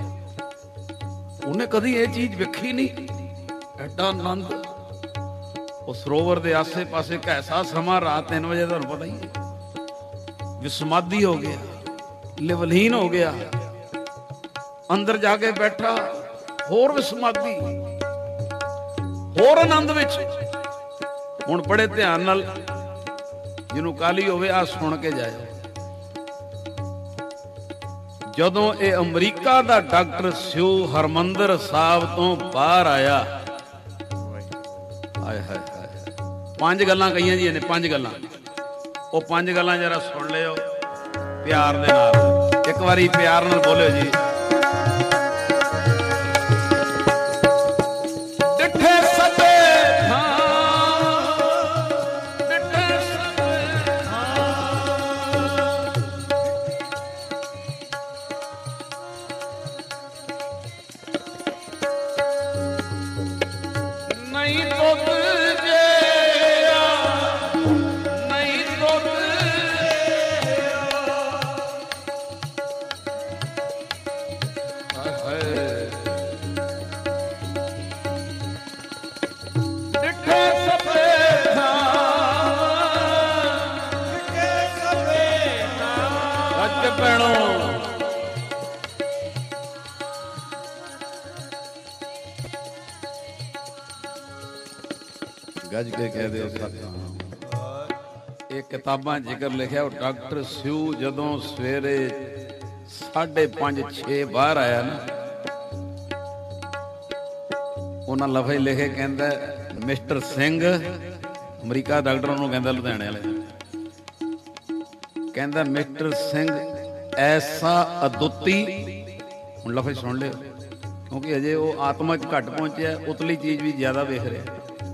ਉਹਨੇ ਕਦੀ ਇਹ ਚੀਜ਼ ਵੇਖੀ ਨਹੀਂ, ਐਡਾ ਆਨੰਦ। ਉਹ ਸਰੋਵਰ ਦੇ ਆਸੇ ਪਾਸੇ ਕੈਸਾ ਸਮਾਂ, ਰਾਤ ਤਿੰਨ ਵਜੇ, ਤੁਹਾਨੂੰ ਪਤਾ ਹੀ ਹੈ। ਵਿਸਮਾਦੀ ਹੋ ਗਿਆ, ਲਿਵਲੀਨ ਹੋ ਗਿਆ। ਅੰਦਰ ਜਾ ਕੇ ਬੈਠਾ, ਹੋਰ ਵਿਸਮਾਦੀ, ਹੋਰ ਆਨੰਦ ਵਿੱਚ। ਹੁਣ ਬੜੇ ਧਿਆਨ ਨਾਲ, ਜਿਹਨੂੰ ਕਾਹਲੀ ਹੋਵੇ ਆ ਸੁਣ ਕੇ ਜਾਇਓ। ਜਦੋਂ ਇਹ ਅਮਰੀਕਾ ਦਾ ਡਾਕਟਰ ਸਿਊ ਹਰਮੰਦਰ ਸਾਹਿਬ ਤੋਂ ਬਾਹਰ ਆਇਆ, ਹਾਏ ਹਾਏ ਹਾਏ, ਪੰਜ ਗੱਲਾਂ ਕਹੀਆਂ ਜੀ ਇਹਨੇ, ਪੰਜ ਗੱਲਾਂ। ਉਹ ਪੰਜ ਗੱਲਾਂ ਜਰਾ ਸੁਣ ਲਿਓ ਪਿਆਰ ਦੇ ਨਾਲ, ਇੱਕ ਵਾਰੀ ਪਿਆਰ ਨਾਲ ਬੋਲਿਓ ਜੀ। ਗੱਜ ਕੇ ਕਹਿ ਦਿਓ ਸਤਿਨਾਮ। ਇਹ ਕਿਤਾਬਾਂ ਜ਼ਿਕਰ ਲਿਖਿਆ, ਉਹ ਡਾਕਟਰ ਸਿਊ ਜਦੋਂ ਸਵੇਰੇ ਸਾਢੇ ਪੰਜ ਛੇ ਬਾਹਰ ਆਇਆ ਨਾ, ਉਹਨਾਂ ਲਫ਼ਜ਼ ਲਿਖੇ, ਕਹਿੰਦਾ ਮਿਸਟਰ ਸਿੰਘ, ਅਮਰੀਕਾ ਡਾਕਟਰ ਉਹਨੂੰ ਕਹਿੰਦਾ ਲੁਧਿਆਣੇ ਵਾਲੇ, ਕਹਿੰਦਾ ਮਿਸਟਰ ਸਿੰਘ ਐਸਾ ਅਦੁੱਤੀ। ਹੁਣ ਲਫ਼ਜ਼ ਸੁਣ ਲਿਓ, ਕਿਉਂਕਿ ਅਜੇ ਉਹ ਆਤਮਾ 'ਚ ਘੱਟ ਪਹੁੰਚਿਆ, ਉਤਲੀ ਚੀਜ਼ ਵੀ ਜ਼ਿਆਦਾ ਵੇਖ ਰਿਹਾ।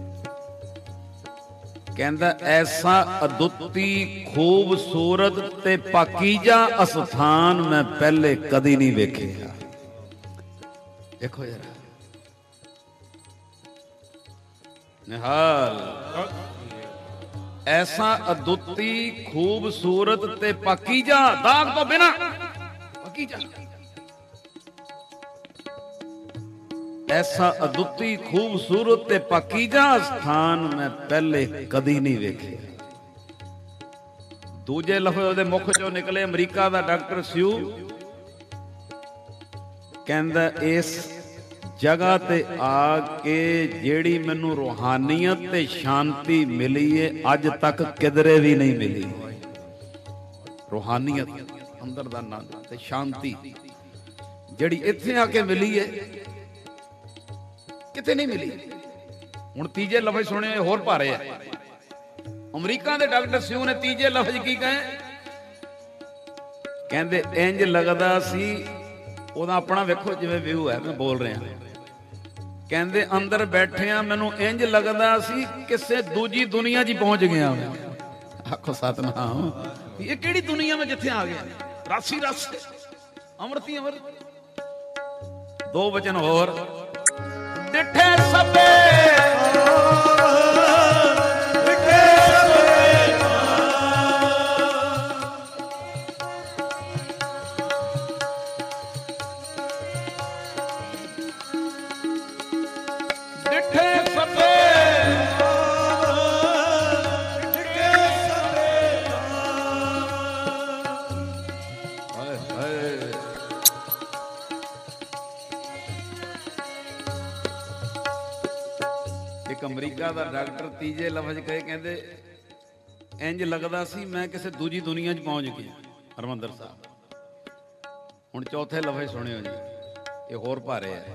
ਕਹਿੰਦਾ ਐਸਾ ਅਦੁੱਤੀ ਖੂਬਸੂਰਤ ਤੇ ਪਾਕੀਜ਼ਾ ਅਸਥਾਨ ਮੈਂ ਪਹਿਲੇ ਕਦੀ ਨਹੀਂ ਵੇਖਿਆ। ਦੇਖੋ ਯਾਰ, ਨਿਹਾਲ, ਐਸਾ ਅਦੁੱਤੀ ਖੂਬਸੂਰਤ ਤੇ ਪਾਕੀਜ਼ਾ, ਦਾਗ ਤੋਂ ਬਿਨਾ ਪਾਕੀਜ਼ਾ। ਐਸਾ ਅਦੁੱਤੀ ਖੂਬਸੂਰਤ ਤੇ ਪਾਕੀਜ਼ਾ ਸਥਾਨ ਮੈਂ ਪਹਿਲੇ ਕਦੀ ਨਹੀਂ ਵੇਖਿਆ। ਦੂਜੇ ਲਫ਼ਜ਼ ਉਹਦੇ ਮੁਖ ਚੋਂ ਨਿਕਲੇ, ਅਮਰੀਕਾ ਦਾ ਡਾਕਟਰ ਸਿਊ ਕਹਿੰਦਾ ਇਸ ਜਗ੍ਹਾ ਤੇ ਆ ਕੇ ਜਿਹੜੀ ਮੈਨੂੰ ਰੂਹਾਨੀਅਤ ਤੇ ਸ਼ਾਂਤੀ ਮਿਲੀ ਏ ਅੱਜ ਤੱਕ ਕਿਧਰੇ ਵੀ ਨਹੀਂ ਮਿਲੀ। ਰੂਹਾਨੀਅਤ ਅੰਦਰ ਦਾ ਆਨੰਦ ਤੇ ਸ਼ਾਂਤੀ ਜਿਹੜੀ ਇੱਥੇ ਆ ਕੇ ਮਿਲੀ ਏ ਕਿਤੇ ਨਹੀਂ ਮਿਲੀ। ਹੁਣ ਤੀਜੇ ਲਫ਼ਜ਼ ਸੁਣੇ ਹੋਰ ਭਾਰੇ ਆ। ਅਮਰੀਕਾ ਦੇ ਡਾਕਟਰ ਸਿਊ ਨੇ ਤੀਜੇ ਲਫ਼ਜ਼ ਕੀ ਕਹੇ? ਕਹਿੰਦੇ ਇੰਜ ਲੱਗਦਾ ਸੀ, ਉਹਦਾ ਆਪਣਾ ਵੇਖੋ ਜਿਵੇਂ ਵਿਊ ਹੈ, ਮੈਂ ਬੋਲ ਰਿਹਾ, ਕਹਿੰਦੇ ਅੰਦਰ ਬੈਠਿਆਂ ਮੈਨੂੰ ਇੰਜ ਲੱਗਦਾ ਸੀ ਕਿਸੇ ਦੂਜੀ ਦੁਨੀਆ 'ਚ ਪਹੁੰਚ ਗਿਆ। ਆਖੋ ਸਤਨਾਮ। ਇਹ ਕਿਹੜੀ ਦੁਨੀਆ ਮੈਂ ਜਿੱਥੇ ਆ ਗਿਆ? ਰਾਸੀ ਰਸ ਅੰਮ੍ਰਿਤੀ ਅੰਮ੍ਰਿਤ। ਦੋ ਵਚਨ ਹੋਰ। ਡਿਠੇ ਸਭੇ ਅਮਰੀਕਾ ਦਾ ਡਾਕਟਰ ਤੀਜੇ ਲਫ਼ਜ਼ ਕਹੇ, ਕਹਿੰਦੇ ਇੰਜ ਲੱਗਦਾ ਸੀ ਮੈਂ ਕਿਸੇ ਦੂਜੀ ਦੁਨੀਆ 'ਚ ਪਹੁੰਚ ਗਿਆ। ਹਰਮੰਦਰ ਸਾਹਿਬ। ਹੁਣ ਚੌਥੇ ਲਫ਼ਜ਼ ਸੁਣਿਓ ਜੀ, ਇਹ ਹੋਰ ਭਾਰੇ ਹੈ।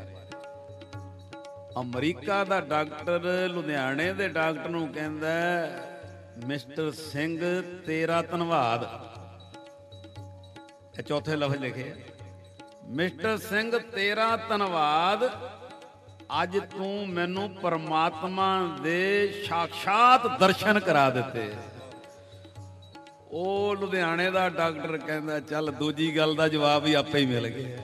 ਅਮਰੀਕਾ ਦਾ ਡਾਕਟਰ ਲੁਧਿਆਣੇ ਦੇ ਡਾਕਟਰ ਨੂੰ ਕਹਿੰਦਾ, ਮਿਸਟਰ ਸਿੰਘ ਤੇਰਾ ਧੰਨਵਾਦ। ਇਹ ਚੌਥੇ ਲਫ਼ਜ਼ ਲਿਖੇ, ਮਿਸਟਰ ਸਿੰਘ ਤੇਰਾ ਧੰਨਵਾਦ, ਅੱਜ ਤੂੰ ਮੈਨੂੰ ਪਰਮਾਤਮਾ ਦੇ ਸਾਖਸ਼ਾਤ ਦਰਸ਼ਨ ਕਰਾ ਦਿੱਤੇ। ਉਹ ਲੁਧਿਆਣੇ ਦਾ ਡਾਕਟਰ ਕਹਿੰਦਾ ਚੱਲ ਦੂਜੀ ਗੱਲ ਦਾ ਜਵਾਬ ਹੀ ਆਪੇ ਹੀ ਮਿਲ ਗਿਆ।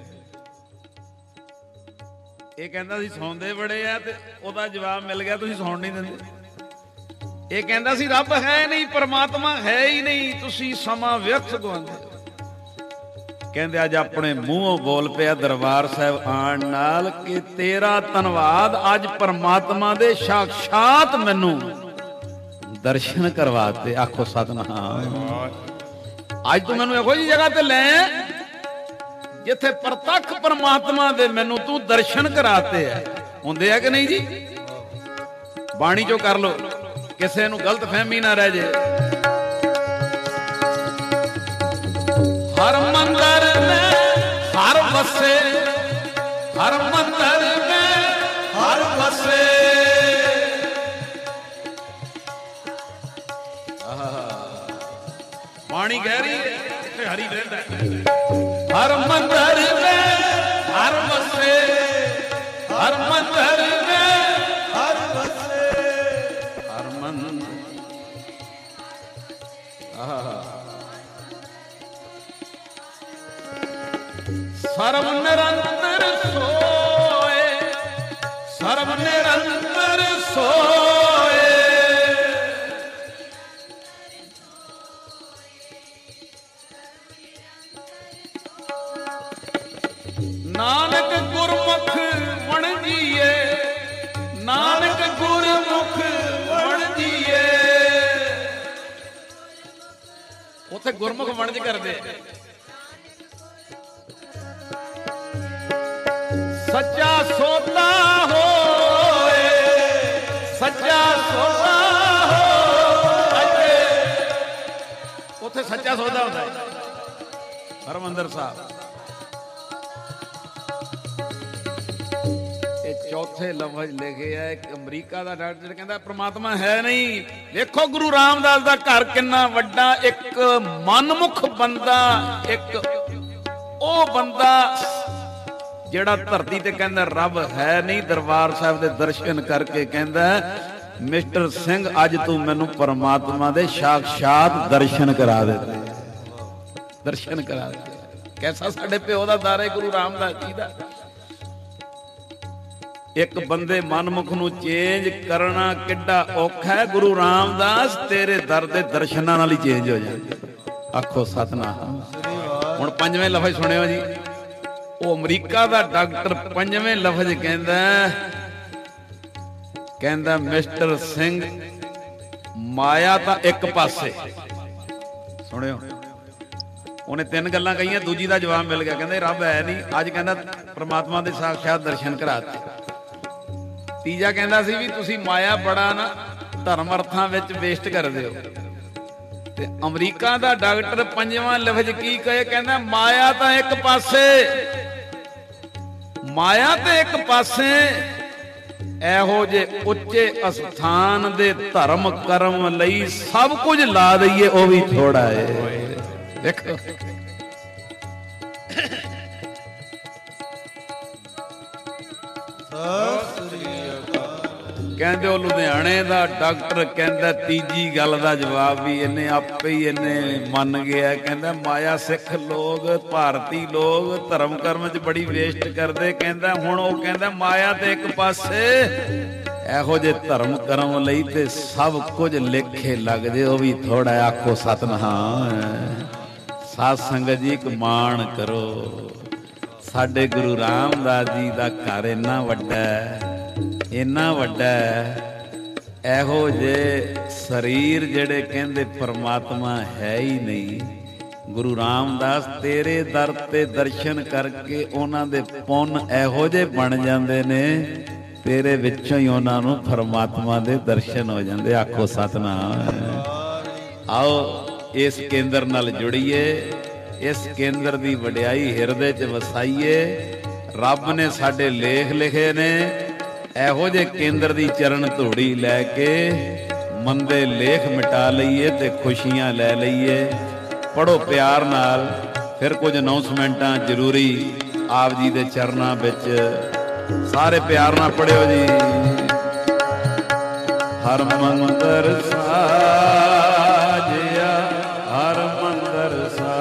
ਇਹ ਕਹਿੰਦਾ ਸੀ ਸੌਂਦੇ ਬੜੇ ਆ ਤੇ ਉਹਦਾ ਜਵਾਬ ਮਿਲ ਗਿਆ, ਤੁਸੀਂ ਸੌਣ ਨਹੀਂ ਦਿੰਦੇ। ਇਹ ਕਹਿੰਦਾ ਸੀ ਰੱਬ ਹੈ ਨਹੀਂ, ਪਰਮਾਤਮਾ ਹੈ ਹੀ ਨਹੀਂ, ਤੁਸੀਂ ਸਮਾਂ ਵਿਅਰਥ ਗਵਾਉਂਦੇ। ਕਹਿੰਦੇ ਅੱਜ ਆਪਣੇ ਮੂੰਹੋਂ ਬੋਲ ਪਿਆ ਦਰਬਾਰ ਸਾਹਿਬ ਆਉਣ ਨਾਲ ਕਿ ਤੇਰਾ ਧੰਨਵਾਦ, ਅੱਜ ਪਰਮਾਤਮਾ ਦੇ ਸਾਖਸ਼ਾਤ ਮੈਨੂੰ ਦਰਸ਼ਨ ਕਰਵਾਤੇ। ਆਖੋ ਸਤਨਾਮ। ਅੱਜ ਤੂੰ ਮੈਨੂੰ ਇਹੋ ਜਿਹੀ ਜਗ੍ਹਾ ਤੇ ਲੈ ਜਿੱਥੇ ਪ੍ਰਤੱਖ ਪਰਮਾਤਮਾ ਦੇ ਮੈਨੂੰ ਤੂੰ ਦਰਸ਼ਨ ਕਰਾਤੇ ਆ। ਹੁੰਦੇ ਆ ਕਿ ਨਹੀਂ ਜੀ? ਬਾਣੀ ਚੋਂ ਕਰ ਲੋ, ਕਿਸੇ ਨੂੰ ਗਲਤ ਫਹਿਮੀ ਨਾ ਰਹਿ ਜੇ। ਹਰ ਮੰਦਰ में हर बसे, हर मंदिर में हर बसे। पानी गहरी है, हरी रहता है। हर मंदिर में हर बसे, हर मंदिर में हर बसे, हर मंदिर। सर्व निरंतर सोए, सर्व निरंतर सोए। नानक गुरमुख बन जिए, नानक गुरमुख बन जिए। उथे गुरमुख बन ज करदे। सच्चा सोता होए, सच्चा सोता हो। उथे सच्चा सौदा होता है। हरमंदर साहब ਇਹ ਚੌਥੇ ਲਫ਼ਜ਼ ਲਿਖੇ ਆ। ਇੱਕ ਅਮਰੀਕਾ ਦਾ ਡਾਕਟਰ ਕਹਿੰਦਾ ਪ੍ਰਮਾਤਮਾ ਹੈ ਨਹੀਂ। ਦੇਖੋ ਗੁਰੂ ਰਾਮਦਾਸ ਦਾ ਘਰ ਕਿੰਨਾ ਵੱਡਾ। ਇੱਕ ਮਨਮੁਖ ਬੰਦਾ, ਇੱਕ ਉਹ ਬੰਦਾ ਜਿਹੜਾ ਧਰਤੀ ਤੇ ਕਹਿੰਦਾ ਰੱਬ ਹੈ ਨਹੀਂ, ਦਰਬਾਰ ਸਾਹਿਬ ਦੇ ਦਰਸ਼ਨ ਕਰਕੇ ਕਹਿੰਦਾ ਮਿਸਟਰ ਸਿੰਘ ਅੱਜ ਤੂੰ ਮੈਨੂੰ ਪਰਮਾਤਮਾ ਦੇ ਸਾਖਸ਼ਾਤ ਦਰਸ਼ਨ ਕਰਾ ਦਿੱਤੇ। ਦਰਸ਼ਨ ਕਰਾ ਦਿੱਤੇ। ਕੈਸਾ ਸਾਡੇ ਪਿਓ ਦਾ ਦਰ ਹੈ ਗੁਰੂ ਰਾਮਦਾਸ ਜੀ ਦਾ। ਇੱਕ ਬੰਦੇ ਮਨਮੁਖ ਨੂੰ ਚੇਂਜ ਕਰਨਾ ਕਿੱਡਾ ਔਖਾ ਹੈ। ਗੁਰੂ ਰਾਮਦਾਸ ਤੇਰੇ ਦਰ ਦੇ ਦਰਸ਼ਨਾਂ ਨਾਲ ਹੀ ਚੇਂਜ ਹੋ ਜਾਂਦੇ। ਆਖੋ ਸਤਨਾਮ। ਹੁਣ ਪੰਜਵੇਂ ਲਫ਼ਜ਼ ਸੁਣਿਓ ਜੀ। ਉਹ ਅਮਰੀਕਾ ਦਾ ਡਾਕਟਰ ਪੰਜਵੇਂ ਲਫ਼ਜ਼ ਕਹਿੰਦਾ ਕਹਿੰਦਾ ਮਿਸਟਰ ਸਿੰਘ ਮਾਇਆ ਤਾਂ ਇੱਕ ਪਾਸੇ। ਸੁਣਿਓ, ਉਹਨੇ ਤਿੰਨ ਗੱਲਾਂ ਕਹੀਆਂ, ਦੂਜੀ ਦਾ ਜਵਾਬ ਮਿਲ ਗਿਆ। ਕਹਿੰਦੇ ਰੱਬ ਹੈ ਨਹੀਂ, ਅੱਜ ਕਹਿੰਦਾ ਪ੍ਰਮਾਤਮਾ ਦੇ ਸਾਖਸ਼ਾਤ ਦਰਸ਼ਨ ਕਰਾਤੇ। ਤੀਜਾ ਕਹਿੰਦਾ ਸੀ ਵੀ ਤੁਸੀਂ ਮਾਇਆ ਬੜਾ ਨਾ ਧਰਮ ਅਰਥਾਂ ਵਿੱਚ ਵੇਸਟ ਕਰਦੇ ਹੋ। ਤੇ ਅਮਰੀਕਾ ਦਾ ਡਾਕਟਰ ਪੰਜਵਾਂ ਲਫ਼ਜ਼ ਕੀ ਕਹੇ? ਕਹਿੰਦਾ ਮਾਇਆ ਤਾਂ ਇੱਕ ਪਾਸੇ, ਮਾਇਆ ਤੇ ਇੱਕ ਪਾਸੇ। ਇਹੋ ਜੇ ਉੱਚੇ ਅਸਥਾਨ ਦੇ ਧਰਮ ਕਰਮ ਲਈ ਸਭ ਕੁਝ ਲਾ ਦਈਏ, ਉਹ ਵੀ ਥੋੜਾ ਏ। ਦੇਖੋ ਕਹਿੰਦੇ ਉਹ ਲੁਧਿਆਣੇ ਦਾ ਡਾਕਟਰ ਕਹਿੰਦਾ ਤੀਜੀ ਗੱਲ ਦਾ ਜਵਾਬ ਵੀ ਇਹਨੇ ਆਪੇ ਹੀ ਇਹਨੇ ਮੰਨ ਗਿਆ। ਕਹਿੰਦਾ ਮਾਇਆ ਸਿੱਖ ਲੋਕ, ਭਾਰਤੀ ਲੋਕ ਧਰਮ ਕਰਮ ਚ ਬੜੀ ਵੇਸਟ ਕਰਦੇ। ਕਹਿੰਦਾ ਹੁਣ ਉਹ ਕਹਿੰਦਾ ਮਾਇਆ ਤੇ ਇੱਕ ਪਾਸੇ, ਇਹੋ ਜਿਹੇ ਧਰਮ ਕਰਮ ਲਈ ਤੇ ਸਭ ਕੁਝ ਲੇਖੇ ਲੱਗ ਜੇ, ਉਹ ਵੀ ਥੋੜਾ। ਆਖੋ ਸਤਿਨਾਮ। ਸਾਧ ਸੰਗਤ ਜੀ ਇੱਕ ਮਾਣ ਕਰੋ, ਸਾਡੇ ਗੁਰੂ ਰਾਮਦਾਸ ਜੀ ਦਾ ਘਰ ਇੰਨਾ ਵੱਡਾ, ਇੰਨਾ ਵੱਡਾ। ਇਹੋ ਜਿਹੇ ਸਰੀਰ ਜਿਹੜੇ ਕਹਿੰਦੇ ਪਰਮਾਤਮਾ ਹੈ ਹੀ ਨਹੀਂ। ਗੁਰੂ ਰਾਮਦਾਸ ਤੇਰੇ ਦਰ ਤੇ ਦਰਸ਼ਨ ਕਰਕੇ ਉਹਨਾਂ ਦੇ ਪੁੰਨ ਇਹੋ ਜਿਹੇ ਬਣ ਜਾਂਦੇ ਨੇ, ਤੇਰੇ ਵਿੱਚੋਂ ਹੀ ਉਹਨਾਂ ਨੂੰ ਪਰਮਾਤਮਾ ਦੇ ਦਰਸ਼ਨ ਹੋ ਜਾਂਦੇ। ਆਖੋ ਸਤਿਨਾਮ। ਆਓ ਇਸ ਕੇਂਦਰ ਨਾਲ ਜੁੜੀਏ, ਇਸ ਕੇਂਦਰ ਦੀ ਵਡਿਆਈ ਹਿਰਦੇ 'ਚ ਵਸਾਈਏ। ਰੱਬ ਨੇ ਸਾਡੇ ਲੇਖ ਲਿਖੇ ਨੇ, ਇਹੋ ਜਿਹੇ ਕੇਂਦਰ ਦੀ ਚਰਨ ਧੂੜੀ ਲੈ ਕੇ ਮੰਦੇ ਲੇਖ ਮਿਟਾ ਲਈਏ ਤੇ ਖੁਸ਼ੀਆਂ ਲੈ ਲਈਏ। ਪੜੋ ਪਿਆਰ ਨਾਲ। ਫਿਰ ਕੁਝ ਅਨਾਉਂਸਮੈਂਟਾਂ ਜ਼ਰੂਰੀ ਆਪ ਜੀ ਦੇ ਚਰਨਾਂ ਵਿੱਚ, ਸਾਰੇ ਪਿਆਰ ਨਾਲ ਪੜਿਓ ਜੀ। ਹਰ ਮੰਦਰ ਸਾਜਿਆ, ਹਰ ਮੰਦਰ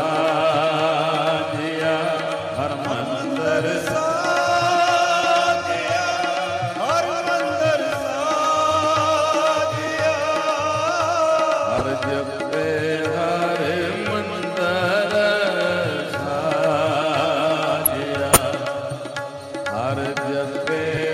ਸਾਜਿਆ, ਹਰ ਮੰਦਰ ਸਾਜਿਆ, ਹਰ ਮੰਦਰ ਸਾਜਿਆ, ਹਰ ਜਪੇ ਹਰ ਮੰਦਰ ਸਾਜਿਆ, ਹਰ ਜਪੇ